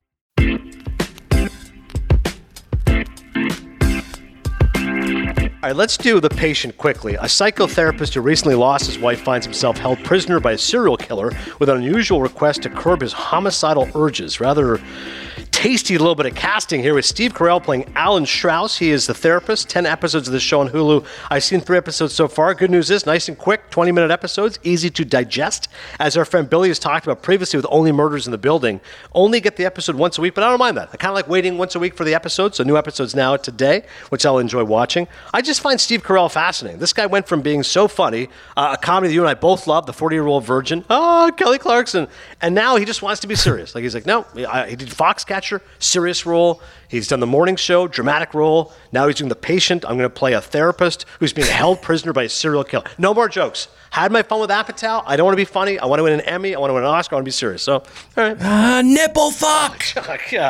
All right, let's do the patient quickly. A psychotherapist who recently lost his wife finds himself held prisoner by a serial killer with an unusual request to curb his homicidal urges. Rather tasty little bit of casting here with Steve Carell playing Alan Strauss. He is the therapist. Ten episodes of this show on Hulu. I've seen three episodes so far. Good news is, nice and quick, twenty-minute episodes, easy to digest. As our friend Billy has talked about previously with Only Murders in the Building, only get the episode once a week, but I don't mind that. I kind of like waiting once a week for the episode, so new episodes now today, which I'll enjoy watching. I just find Steve Carell fascinating. This guy went from being so funny, uh, a comedy that you and I both love, The forty-Year-Old Virgin, oh, Kelly Clarkson, and now he just wants to be serious. Like, he's like, no, I, he did Foxcatcher, serious role. He's done the morning show, dramatic role. Now he's doing the patient. I'm going to play a therapist who's being held prisoner by a serial killer. No more jokes. Had my fun with Apatow. I don't want to be funny. I want to win an Emmy. I want to win an Oscar. I want to be serious. So, all right. Uh, nipple fuck. Yeah.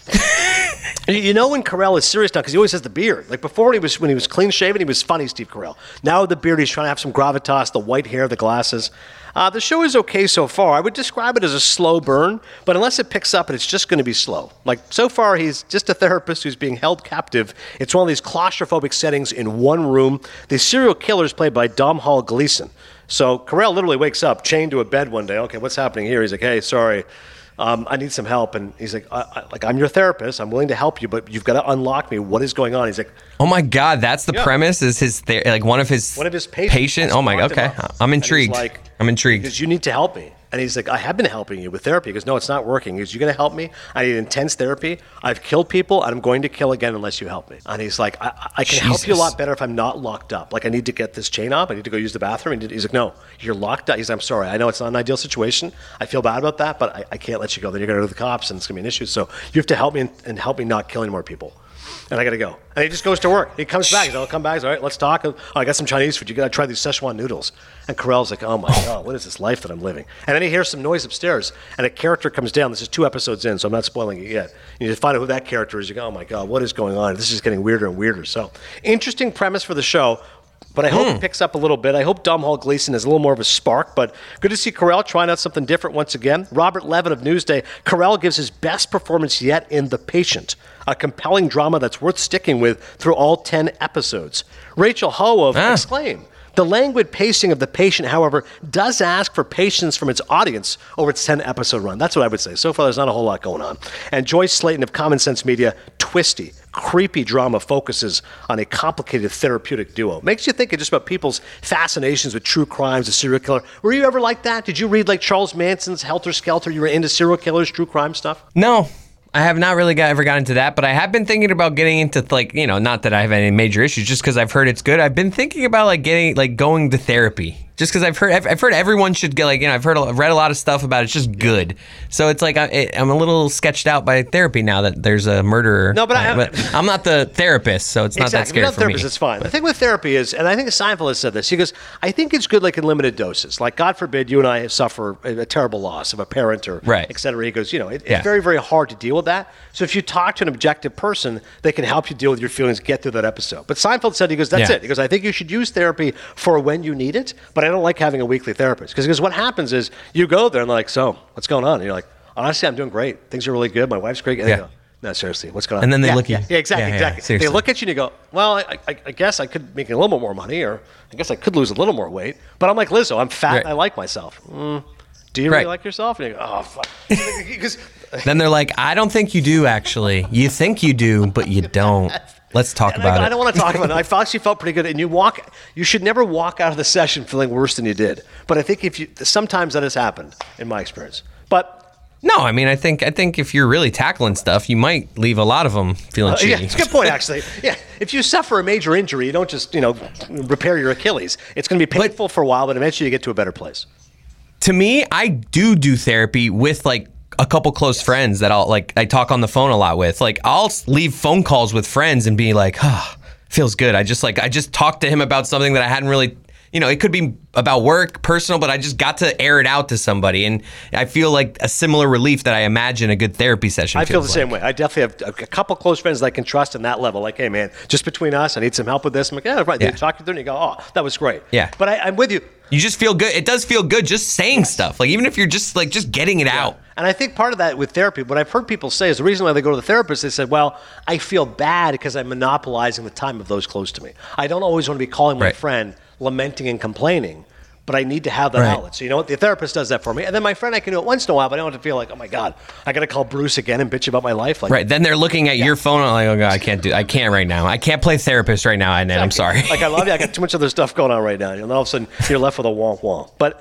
You know when Carell is serious now because he always has the beard. Like before, when he was when he was clean shaven, he was funny, Steve Carell. Now with the beard, he's trying to have some gravitas, the white hair, the glasses. Uh, the show is okay so far. I would describe it as a slow burn, but unless it picks up, it's just going to be slow. Like so far, he's just a therapist who's being held captive. It's one of these claustrophobic settings in one room. The serial killer is played by Domhnall Gleeson. So Carell literally wakes up chained to a bed one day. Okay, what's happening here? He's like, hey, sorry. Um, I need some help. And he's like, I, I, like, I'm your therapist. I'm willing to help you, but you've got to unlock me. What is going on? He's like, oh my God, that's the yeah. premise is his, ther- like one of his, one of his patients. Patient? Oh my, okay. I'm intrigued. Like, I'm intrigued. Because you need to help me. And he's like, I have been helping you with therapy. He goes, no, it's not working. He goes, you're going to help me? I need intense therapy. I've killed people, and I'm going to kill again unless you help me. And he's like, I, I can Jesus. help you a lot better if I'm not locked up. Like, I need to get this chain off. I need to go use the bathroom. And he's like, no, you're locked up. He's like, I'm sorry. I know it's not an ideal situation. I feel bad about that, but I, I can't let you go. Then you're going to go to the cops, and it's going to be an issue. So you have to help me and, and help me not kill any more people. And I got to go. And he just goes to work. He comes back. He's like, I'll come back. He's like, all right, let's talk. Oh, I got some Chinese food. You got to try these Szechuan noodles. And Carell's like, oh my God, what is this life that I'm living? And then he hears some noise upstairs, and a character comes down. This is two episodes in, so I'm not spoiling it yet. You need to find out who that character is. You go, oh my God, what is going on? This is getting weirder and weirder. So interesting premise for the show. But I hope mm. it picks up a little bit. I hope Domhnall Gleeson has a little more of a spark. But good to see Carell trying out something different once again. Robert Levin of Newsday. Carell gives his best performance yet in The Patient, a compelling drama that's worth sticking with through all ten episodes. Rachel Ho of ah. Exclaim. The languid pacing of The Patient, however, does ask for patience from its audience over its ten-episode run. That's what I would say. So far, there's not a whole lot going on. And Joyce Slayton of Common Sense Media, twisty, creepy drama focuses on a complicated therapeutic duo. Makes you think just about people's fascinations with true crimes, a serial killer. Were you ever like that? Did you read like Charles Manson's Helter Skelter? You were into serial killers, true crime stuff? No. I have not really got, ever got into that, but I have been thinking about getting into, like, you know, not that I have any major issues, just because I've heard it's good. I've been thinking about, like, getting, like, going to therapy. Just because I've heard, I've, I've heard everyone should get, like, you know, I've heard, I've read a lot of stuff about it. It's just good. So it's like I, I'm a little sketched out by therapy now that there's a murderer. No, but, I, but I'm not the therapist, so it's not exactly. that scary You're not for therapist, me. It's fine. The thing with therapy is, and I think Seinfeld has said this. He goes, I think it's good, like in limited doses. Like, God forbid, you and I suffer a, a terrible loss of a parent or right. et cetera. He goes, you know, it, yeah. it's very, very hard to deal with that. So if you talk to an objective person, they can help you deal with your feelings, get through that episode. But Seinfeld said, he goes, that's yeah. it. He goes, I think you should use therapy for when you need it, but I don't like having a weekly therapist. Because because what happens is you go there and they're like, so what's going on? And you're like, honestly, I'm doing great. Things are really good. My wife's great. And yeah. they go, no, seriously, what's going on? And then they yeah, look yeah, at you. Yeah, exactly, yeah, exactly. Yeah, they look at you and you go, well, I, I, I guess I could make a little bit more money, or I guess I could lose a little more weight. But I'm like Lizzo. I'm fat right. and I like myself. Mm, do you right. really like yourself? And you go, oh, fuck. Because then they're like, I don't think you do, actually. You think you do, but you don't. Let's talk and about I, it. I don't want to talk about it. I actually felt pretty good. And you walk, you should never walk out of the session feeling worse than you did. But I think if you, sometimes that has happened in my experience. But no, I mean, I think I think if you're really tackling stuff, you might leave a lot of them feeling uh, shitty. Yeah, it's a good point, actually. Yeah, if you suffer a major injury, you don't just, you know, repair your Achilles. It's going to be painful but, for a while, but eventually you get to a better place. To me, I do do therapy with, like, a couple close friends that I'll, like, I talk on the phone a lot with. Like, I'll leave phone calls with friends and be like, ah, oh, feels good. I just, like, I just talked to him about something that I hadn't really, you know, it could be about work, personal, but I just got to air it out to somebody. And I feel like a similar relief that I imagine a good therapy session I feel the like. same way. I definitely have a couple close friends that I can trust in that level. Like, hey, man, just between us, I need some help with this. I'm like, yeah, right. Yeah. They talk you through and you go, oh, that was great. Yeah. But I, I'm with you. You just feel good. It does feel good just saying stuff. Like, even if you're just, like, just getting it yeah. out. And I think part of that with therapy, what I've heard people say is the reason why they go to the therapist, they said, well, I feel bad because I'm monopolizing the time of those close to me. I don't always want to be calling my right. friend, lamenting and complaining, but I need to have that right. outlet. So you know what? The therapist does that for me. And then my friend, I can do it once in a while, but I don't have to feel like, oh my God, I got to call Bruce again and bitch about my life. Like, right. Then they're looking at yeah. your phone and like, oh God, I can't do I can't right now. I can't play therapist right now, and exactly. I'm sorry. Like, I love you. I got too much other stuff going on right now. And all of a sudden, you're left with a womp womp. But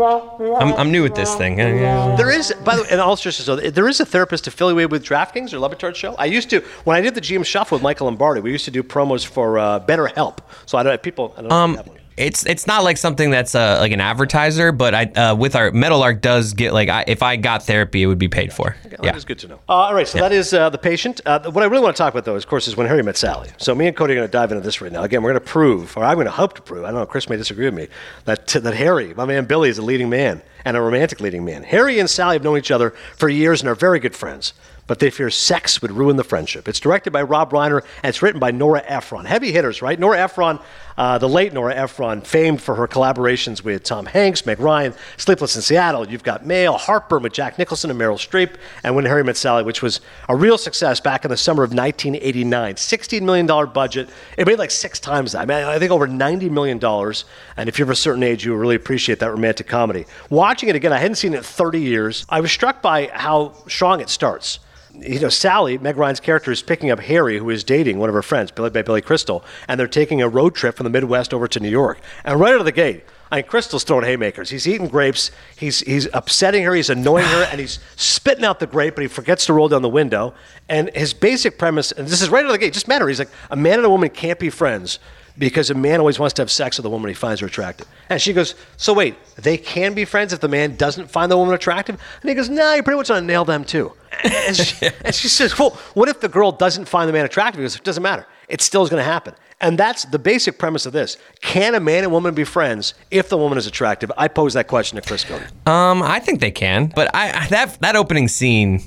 I'm, I'm new at this thing. There is, by the way, and all seriousness, so there is a therapist affiliated with DraftKings or Le Batard Show. I used to, when I did the G M Shuffle with Michael Lombardi, we used to do promos for uh, BetterHelp. So I don't have people. I don't um, have one. It's it's not like something that's uh, like an advertiser, but I uh, with our Meadowlark does get like I, if I got therapy, it would be paid for. Okay, yeah, that is good to know. Uh, all right, so yeah. that is uh, The Patient. Uh, what I really want to talk about, though, is, of course, is When Harry Met Sally. So me and Cody are going to dive into this right now. Again, we're going to prove, or I'm going to hope to prove, I don't know, Chris may disagree with me, that that Harry, my man Billy, is a leading man and a romantic leading man. Harry and Sally have known each other for years and are very good friends. but they fear sex would ruin the friendship. It's directed by Rob Reiner, and it's written by Nora Ephron. Heavy hitters, right? Nora Ephron, uh, the late Nora Ephron, famed for her collaborations with Tom Hanks, Meg Ryan, Sleepless in Seattle. You've got Mail, Heartburn with Jack Nicholson and Meryl Streep, and When Harry Met Sally, which was a real success back in the summer of nineteen eighty-nine. sixteen million dollars budget. It made like six times that. I mean, I think over ninety million dollars. And if you're of a certain age, you will really appreciate that romantic comedy. Watching it again, I hadn't seen it in thirty years. I was struck by how strong it starts. You know, Sally, Meg Ryan's character, is picking up Harry, who is dating one of her friends, played by Billy Crystal, and they're taking a road trip from the Midwest over to New York. And right out of the gate, I mean, Crystal's throwing haymakers. He's eating grapes. He's he's upsetting her. He's annoying her, and he's spitting out the grape, but he forgets to roll down the window. And his basic premise, and this is right out of the gate, just matter. He's like, a man and a woman can't be friends because a man always wants to have sex with a woman he finds her attractive. And she goes, so wait, they can be friends if the man doesn't find the woman attractive? And he goes, no, nah, you pretty much want to nail them too. And she, and she says, well, what if the girl doesn't find the man attractive? He goes, it doesn't matter. It still is going to happen. And that's the basic premise of this. Can a man and woman be friends if the woman is attractive? I pose that question to Chris Cody. Um, I think they can, but I that that opening scene,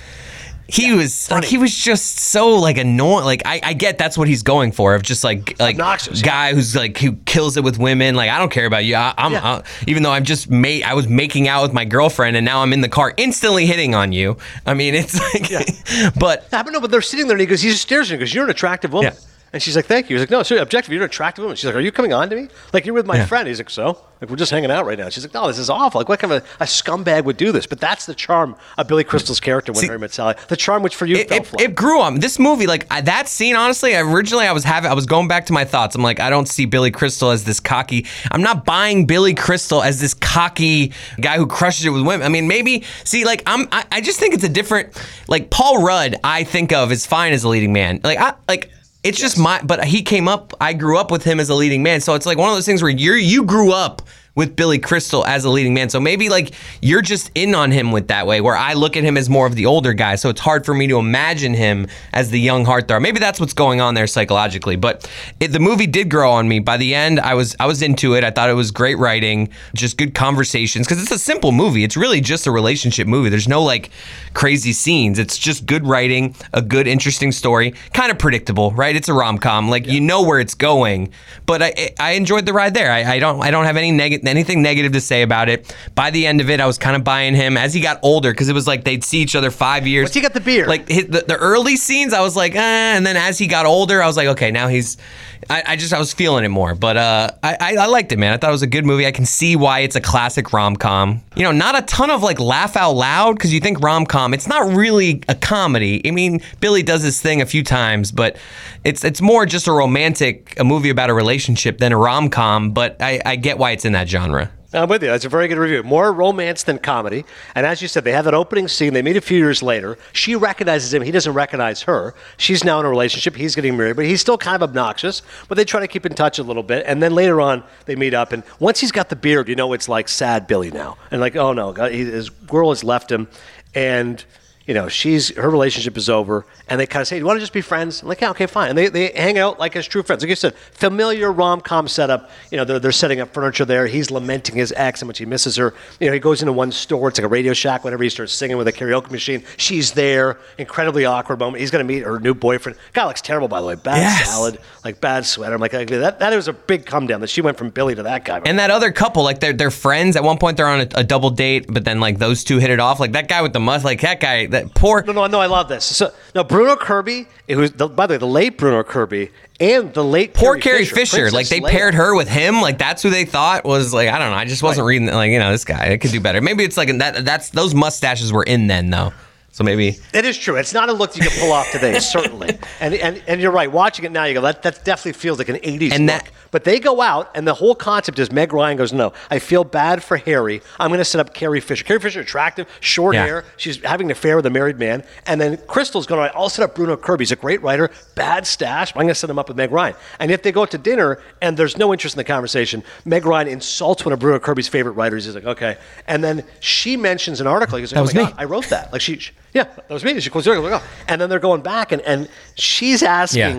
he yeah, was funny. Like he was just so like annoying. Like I, I get that's what he's going for, of just like like obnoxious, guy yeah. who's like who kills it with women. Like I don't care about you. I, I'm yeah. I, even though I'm just made I was making out with my girlfriend and now I'm in the car instantly hitting on you. I mean it's like, yeah. but yeah, but no, but they're sitting there and he goes, he just stares at her and goes, you're an attractive woman. Yeah. And she's like, thank you. He's like, no, seriously, objective. You're an attractive woman. She's like, are you coming on to me? Like, you're with my yeah. friend. He's like, so? Like, we're just hanging out right now. She's like, no, this is awful. Like, what kind of a, a scumbag would do this? But that's the charm of Billy Crystal's character when Harry Met Sally. The charm which for you it, fell it, flat. It grew on this movie. Like I, that scene, honestly, originally I was having, I was going back to my thoughts. I'm like, I don't see Billy Crystal as this cocky. I'm not buying Billy Crystal as this cocky guy who crushes it with women. I mean, maybe see, like I'm, I, I just think it's a different. Like Paul Rudd, I think of as fine as a leading man. Like I like. It's yes. just my, but he came up, I grew up with him as a leading man. So it's like one of those things where you're, you grew up with Billy Crystal as a leading man. So maybe like you're just in on him with that way, where I look at him as more of the older guy. So it's hard for me to imagine him as the young heartthrob. Maybe that's what's going on there psychologically. But it, the movie did grow on me. By the end, I was I was into it. I thought it was great writing, just good conversations. Because it's a simple movie. It's really just a relationship movie. There's no like crazy scenes. It's just good writing, a good, interesting story. Kind of predictable, right? It's a rom-com. Like yeah. you know where it's going. But I I enjoyed the ride there. I, I don't I don't have any negative. anything negative to say about it. By the end of it, I was kind of buying him as he got older, because it was like they'd see each other five years. Once he got the beard. Like his, the, the early scenes, I was like, eh, and then as he got older, I was like, okay, now he's, I, I just, I was feeling it more. But uh, I, I, I liked it, man. I thought it was a good movie. I can see why it's a classic rom-com. You know, not a ton of like laugh out loud, because you think rom-com, it's not really a comedy. I mean, Billy does this thing a few times, but it's it's more just a romantic, a movie about a relationship than a rom-com, but I, I get why it's in that genre. I'm with you. That's a very good review. More romance than comedy. And as you said, they have that opening scene. They meet a few years later. She recognizes him. He doesn't recognize her. She's now in a relationship. He's getting married, but he's still kind of obnoxious. But they try to keep in touch a little bit. And then later on, they meet up. And once he's got the beard, you know it's like sad Billy now. And like, oh no, God, he, his girl has left him. And you know, she's her relationship is over, and they kind of say, "Do you want to just be friends?" I'm like, yeah, okay, fine. And they, they hang out like as true friends. Like you said, familiar rom-com setup. You know, they're they're setting up furniture there. He's lamenting his ex and much he misses her. You know, he goes into one store. It's like a Radio Shack. Whenever he starts singing with a karaoke machine, she's there. Incredibly awkward moment. He's going to meet her new boyfriend. Guy looks terrible, by the way. Bad yes. salad, like bad sweater. I'm like, that that was a big come down that she went from Billy to that guy. And that other couple, like they're they're friends. At one point, they're on a, a double date, but then like those two hit it off. Like that guy with the must, like that guy, that poor. No, no, no. I love this. So, no, Bruno Kirby, it was the, by the way, the late Bruno Kirby and the late poor Carrie, Carrie Fisher. Fisher like they Leia. paired her with him. Like that's who they thought was like, I don't know. I just wasn't right. reading like, you know, this guy, it could do better. Maybe it's like that. That's those mustaches were in then though. So maybe it is true. It's not a look you can pull off today, certainly. And, and and you're right. Watching it now, you go, that that definitely feels like an eighties and look. That, but they go out, and the whole concept is Meg Ryan goes, no, I feel bad for Harry. I'm going to set up Carrie Fisher. Carrie Fisher, attractive, short yeah. hair. She's having an affair with a married man. And then Crystal's going, all right, I'll set up Bruno Kirby. He's a great writer, bad stash. I'm going to set him up with Meg Ryan. And if they go out to dinner, and there's no interest in the conversation, Meg Ryan insults one of Bruno Kirby's favorite writers. He's like, okay. And then she mentions an article. He's like, that oh was my me. God, I wrote that. Like she... Yeah, that was me. She goes, like, oh. And then they're going back, and, and she's asking, yeah.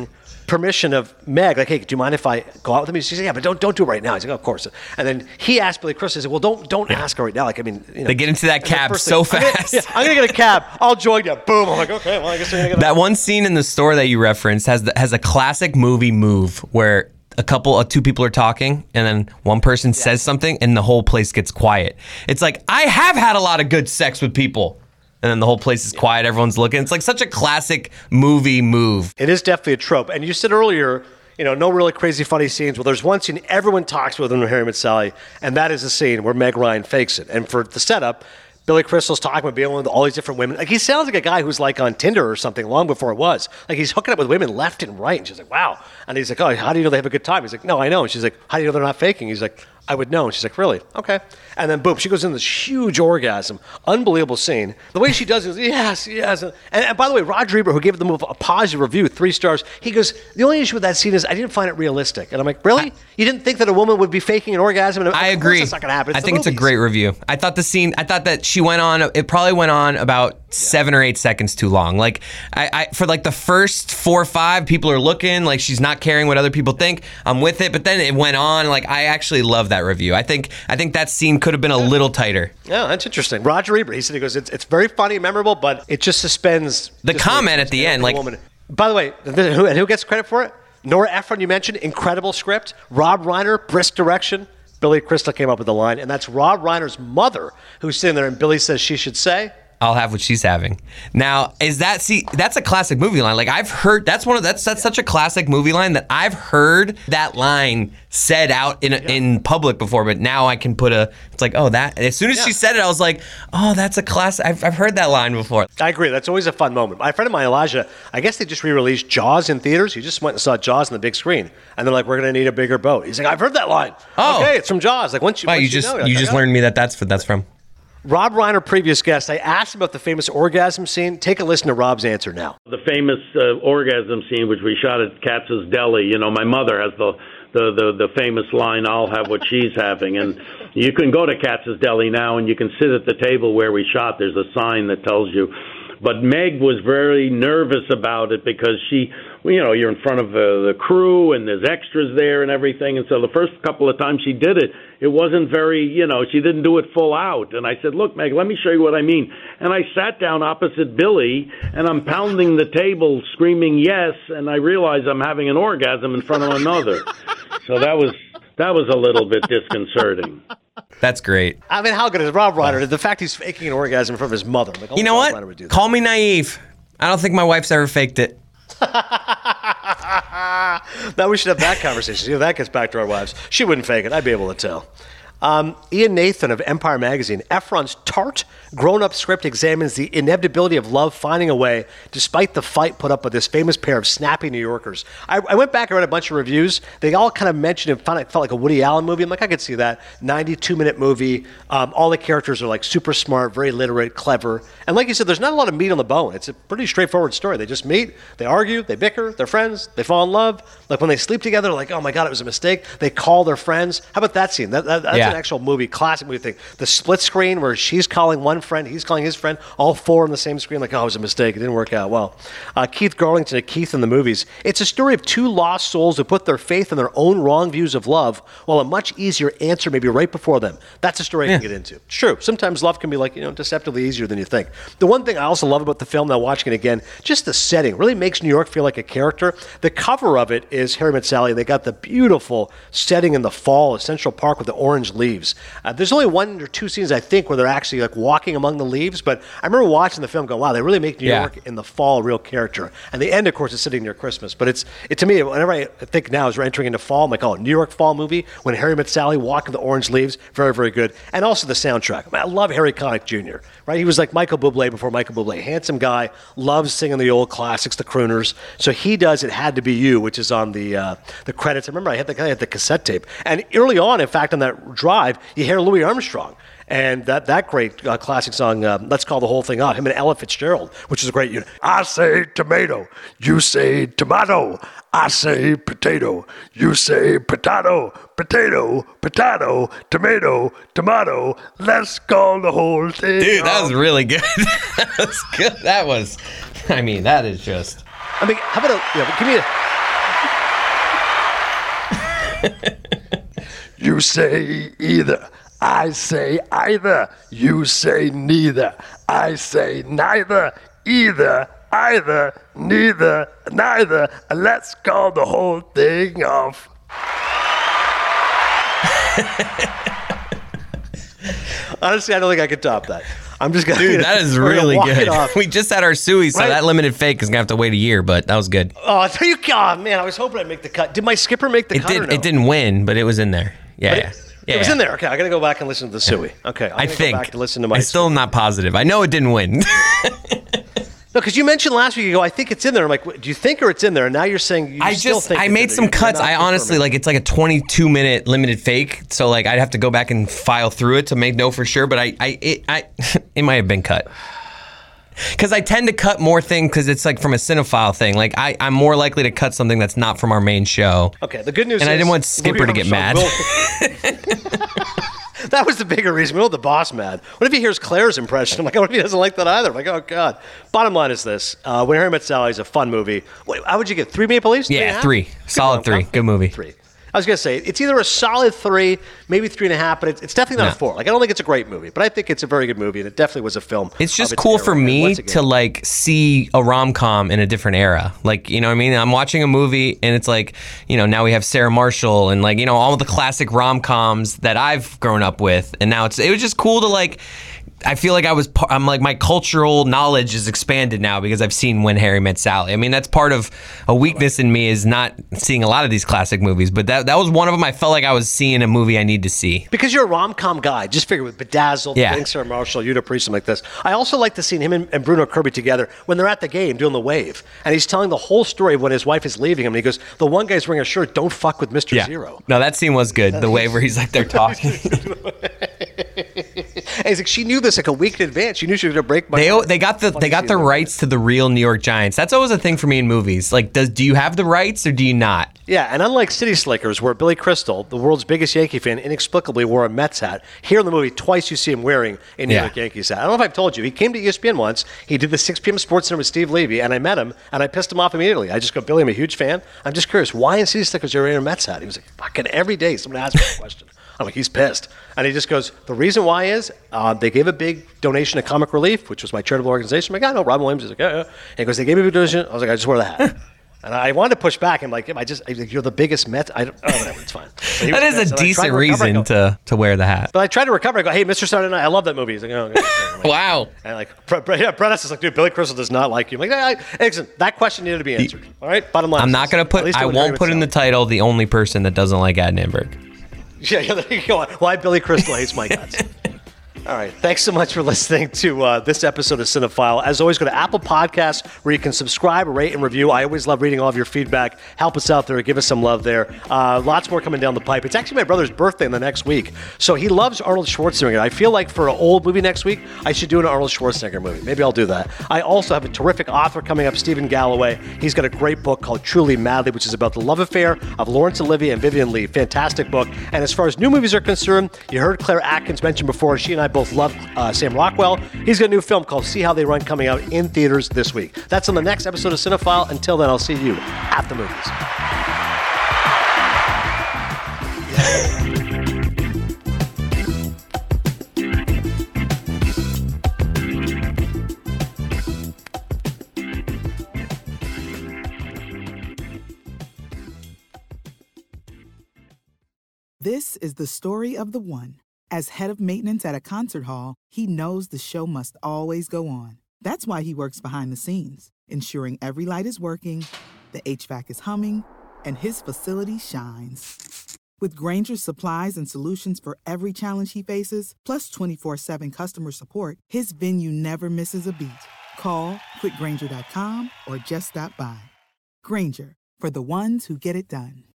permission of Meg, like, hey, do you mind if I go out with him? She said, yeah, but don't don't do it right now. He's like, oh, of course. And then he asked Billy Crystal, he said, well, don't don't ask her right now. Like, I mean, you know, they get into that cab so thing, fast. I'm gonna, yeah, I'm gonna get a cab. I'll join you. Boom. I'm like, okay, well, I guess we're gonna get that one scene in the store that you referenced has the, has a classic movie move where a couple of two people are talking and then one person yeah. says something and the whole place gets quiet. It's like, I have had a lot of good sex with people. And then the whole place is yeah. quiet. Everyone's looking. It's like such a classic movie move. It is definitely a trope. And you said earlier, you know, no really crazy funny scenes. Well, there's one scene everyone talks with in Harry Met Sally, and that is the scene where Meg Ryan fakes it. And for the setup, Billy Crystal's talking about being with all these different women. Like, he sounds like a guy who's like on Tinder or something long before it was. Like, he's hooking up with women left and right. And she's like, wow. And he's like, oh, how do you know they have a good time? He's like, no, I know. And she's like, how do you know they're not faking? He's like, I would know. And she's like, really? Okay. And then boom, she goes in this huge orgasm. Unbelievable scene. The way she does it is, yes, yes. And, and by the way, Roger Ebert, who gave the movie a positive review, three stars, he goes, the only issue with that scene is I didn't find it realistic. And I'm like, really? I, you didn't think that a woman would be faking an orgasm? And I agree. That's not going to happen. It's I think movies. It's a great review. I thought the scene, I thought that she went on, it probably went on about yeah. seven or eight seconds too long. Like, I, I for like the first four or five, people are looking, like she's not caring what other people think. I'm with it. But then it went on. Like, I actually love that review. I think I think that scene could have been a yeah. little tighter. Yeah, that's interesting. Roger Ebert, he said, he goes, it's, it's very funny, memorable, but it just suspends. The just comment at the end, like. Woman. By the way, who, and who gets credit for it? Nora Ephron, you mentioned, incredible script. Rob Reiner, brisk direction. Billy Crystal came up with the line, and that's Rob Reiner's mother who's sitting there, and Billy says she should say, I'll have what she's having. Now, is that, see, that's a classic movie line. Like, I've heard, that's one of, that's that's yeah. such a classic movie line that I've heard that line said out in yeah. in public before, but now I can put a, it's like, oh, that, as soon as yeah. she said it, I was like, oh, that's a classic, I've, I've heard that line before. I agree. That's always a fun moment. My friend of mine, Elijah, I guess they just re-released Jaws in theaters. He just went and saw Jaws on the big screen, and they're like, we're going to need a bigger boat. He's like, I've heard that line. Oh. Okay, it's from Jaws. Like, once you, wow, once you, you just, know, you like, just oh. learned me that that's, that's from. Rob Reiner, previous guest, I asked him about the famous orgasm scene. Take a listen to Rob's answer now. The famous uh, orgasm scene, which we shot at Katz's Deli. You know, my mother has the, the, the, the famous line, I'll have what she's having. And you can go to Katz's Deli now and you can sit at the table where we shot. There's a sign that tells you. But Meg was very nervous about it because she, well, you know, you're in front of uh, the crew and there's extras there and everything. And so the first couple of times she did it, it wasn't very, you know, she didn't do it full out. And I said, look, Meg, let me show you what I mean. And I sat down opposite Billy and I'm pounding the table screaming yes. And I realized I'm having an orgasm in front of another. So that was that was a little bit disconcerting. That's great. I mean, how good is Rob Reiner? The fact he's faking an orgasm in front of his mother. Like, you know Rob what? Reiner would do that. Call me naive. I don't think my wife's ever faked it. Now we should have that conversation. See if that gets back to our wives. She wouldn't fake it. I'd be able to tell. Um, Ian Nathan of Empire Magazine, Efron's tart, grown-up script examines the inevitability of love finding a way despite the fight put up by this famous pair of snappy New Yorkers. I, I went back and read a bunch of reviews. They all kind of mentioned it, found it felt like a Woody Allen movie. I'm like, I could see that. ninety-two minute movie. Um, all the characters are like super smart, very literate, clever. And like you said, there's not a lot of meat on the bone. It's a pretty straightforward story. They just meet, they argue, they bicker, they're friends, they fall in love. Like when they sleep together, like, oh my God, it was a mistake. They call their friends. How about that scene? That, that, that's yeah. an actual movie, classic movie thing. The split screen where she's calling one friend, he's calling his friend, all four on the same screen, like, oh, it was a mistake. It didn't work out well. Uh, Keith Garlington of Keith in the Movies. It's a story of two lost souls who put their faith in their own wrong views of love, while a much easier answer may be right before them. That's a story I yeah. can get into. It's true. Sometimes love can be like, you know, deceptively easier than you think. The one thing I also love about the film, now watching it again, just the setting. Really makes New York feel like a character. The cover of it is Harry Met Sally. They got the beautiful setting in the fall, Central Park with the orange leaves. Uh, there's only one or two scenes, I think, where they're actually like walking among the leaves, but I remember watching the film going, wow, they really make New yeah. York in the fall a real character. And the end, of course, is sitting near Christmas. But it's, it to me, whenever I think now as we're entering into fall, I'm like, oh, New York fall movie, when Harry Met Sally, walking the orange leaves, very, very good. And also the soundtrack. I, mean, I love Harry Connick Junior, right? He was like Michael Bublé before Michael Bublé. Handsome guy, loves singing the old classics, the crooners. So he does It Had to Be You, which is on the uh, the credits. I remember I had the, I had the cassette tape. And early on, in fact, on that drive, you hear Louis Armstrong. And that that great uh, classic song, uh, Let's Call the Whole Thing Off, him and Ella Fitzgerald, which is a great unit. I say tomato, you say tomato. I say potato, you say potato. Potato, potato, tomato, tomato. Let's call the whole thing Dude, that off. was really good. That was good. That was, I mean, that is just. I mean, how about a, you know, give me a, You say either. I say either. You say neither. I say neither. Either. Either. Neither. Neither. Let's call the whole thing off. Honestly, I don't think I could top that. I'm just gonna. Dude, that is we're gonna really walk good. it off. We just had our Suey, so Right? that limited fake is gonna have to wait a year, but that was good. Oh, I thought you. Oh man, I was hoping I'd make the cut. Did my skipper make the It cut or did. no? It didn't win, but it was in there. Yeah, But yeah. It, yeah, it was yeah. in there. Okay, I gotta go back and listen to the Suey. Okay, I'm I gonna think. go back and listen to my. I'm still not positive. I know it didn't win. No, because you mentioned last week, you go, I think it's in there. I'm like, do you think or it's in there? And now you're saying you I still just think I it's in made there. some You're- you're cuts. not I honestly confirming. like it's like a twenty-two minute limited fake, so like I'd have to go back and file through it to make know for sure. But I I it I it might have been cut. Because I tend to cut more things because it's like from a cinephile thing. Like I, I'm more likely to cut something that's not from our main show. Okay, the good news And is. I didn't want Skipper to get mad. That was the bigger reason. We don't want the boss mad. What if he hears Claire's impression? I'm like, what if he doesn't like that either? I'm like, oh, God. Bottom line is this. Uh, When Harry Met Sally is a fun movie. Wait, how would you get? Three Maple Leafs? Yeah, and a half? three. Good Solid one. three. Good movie. Three. I was going to say, it's either a solid three, maybe three and a half, but it's, it's definitely not No. a four. Like, I don't think it's a great movie, but I think it's a very good movie, and it definitely was a film. It's of just its cool era. for And me once again- to like see a rom-com in a different era. Like, you know what I mean? I'm watching a movie and it's like, you know, now we have Sarah Marshall and like, you know, all the classic rom-coms that I've grown up with. And now it's, it was just cool to like, I feel like I was, par- I'm like, my cultural knowledge is expanded now because I've seen When Harry Met Sally. I mean, that's part of a weakness in me is not seeing a lot of these classic movies, but that that was one of them. I felt like I was seeing a movie I need to see. Because you're a rom-com guy. Just figure with Bedazzled, Yeah. yeah. Sarah Marshall, Yuda Priest, something like this. I also like to see him and, and Bruno Kirby together when they're at the game doing the wave. And he's telling the whole story of when his wife is leaving him. And he goes, the one guy's wearing a shirt, don't fuck with Mister Zero. No, that scene was good. The way where he's like, they're talking. And he's like, she knew this like a week in advance. She knew she was going to break my They heart. they got the Funny they got scene the like rights to the real New York Giants. That's always a thing for me in movies. Like, does do you have the rights or do you not? that. Yeah, and unlike City Slickers, where Billy Crystal, the world's biggest Yankee fan, inexplicably wore a Mets hat, here in the movie, twice you see him wearing a New Yeah. York Yankees hat. I don't know if I've told you. He came to E S P N once. He did the six p.m. Sports Center with Steve Levy, and I met him, and I pissed him off immediately. I just go, Billy, I'm a huge fan. I'm just curious, why in City Slickers are you wearing a Mets hat? He was like, fucking every day someone asks me that question. I'm like, he's pissed. And he just goes, the reason why is uh, they gave a big donation to Comic Relief, which was my charitable organization. I'm like, I know, Robin Williams. He's like, yeah, yeah. And he goes, they gave me a big donation. I was like, I just wear the hat. And I wanted to push back. I'm like, I just, I, you're the biggest Met. I don't, oh, whatever, it's fine. But he That was is pissed. a And I tried decent to recover. I reason go- to to wear the hat. But I tried to recover. I go, hey, Mister Saturday Night, I love that movie. He's like, oh, okay. I'm like, Wow. and like, Bre- Bre- yeah, Brennis is like, dude, Billy Crystal does not like you. I'm like, I, I, listen, that question needed to be answered. All right, bottom line. I'm is not this. gonna At put. least I it would won't hurt put in the itself. title the only person that doesn't like Ad Nimberg. Yeah, yeah, there you go. Why Billy Crystal hates my guts. All right. Thanks so much for listening to uh, this episode of Cinephile. As always, go to Apple Podcasts where you can subscribe, rate, and review. I always love reading all of your feedback. Help us out there. Give us some love there. Uh, lots more coming down the pipe. It's actually my brother's birthday in the next week. So he loves Arnold Schwarzenegger. I feel like for an old movie next week, I should do an Arnold Schwarzenegger movie. Maybe I'll do that. I also have a terrific author coming up, Stephen Galloway. He's got a great book called Truly Madly, which is about the love affair of Laurence Olivier and Vivian Leigh. Fantastic book. And as far as new movies are concerned, you heard Claire Atkins mention before. She and I both love uh, Sam Rockwell. He's got a new film called See How They Run coming out in theaters this week. That's on the next episode of Cinephile. Until then, I'll see you at the movies. This is the story of the one. As head of maintenance at a concert hall, he knows the show must always go on. That's why he works behind the scenes, ensuring every light is working, the H V A C is humming, and his facility shines. With Grainger's supplies and solutions for every challenge he faces, plus twenty-four seven customer support, his venue never misses a beat. Call quick grainger dot com or just stop by. Grainger, for the ones who get it done.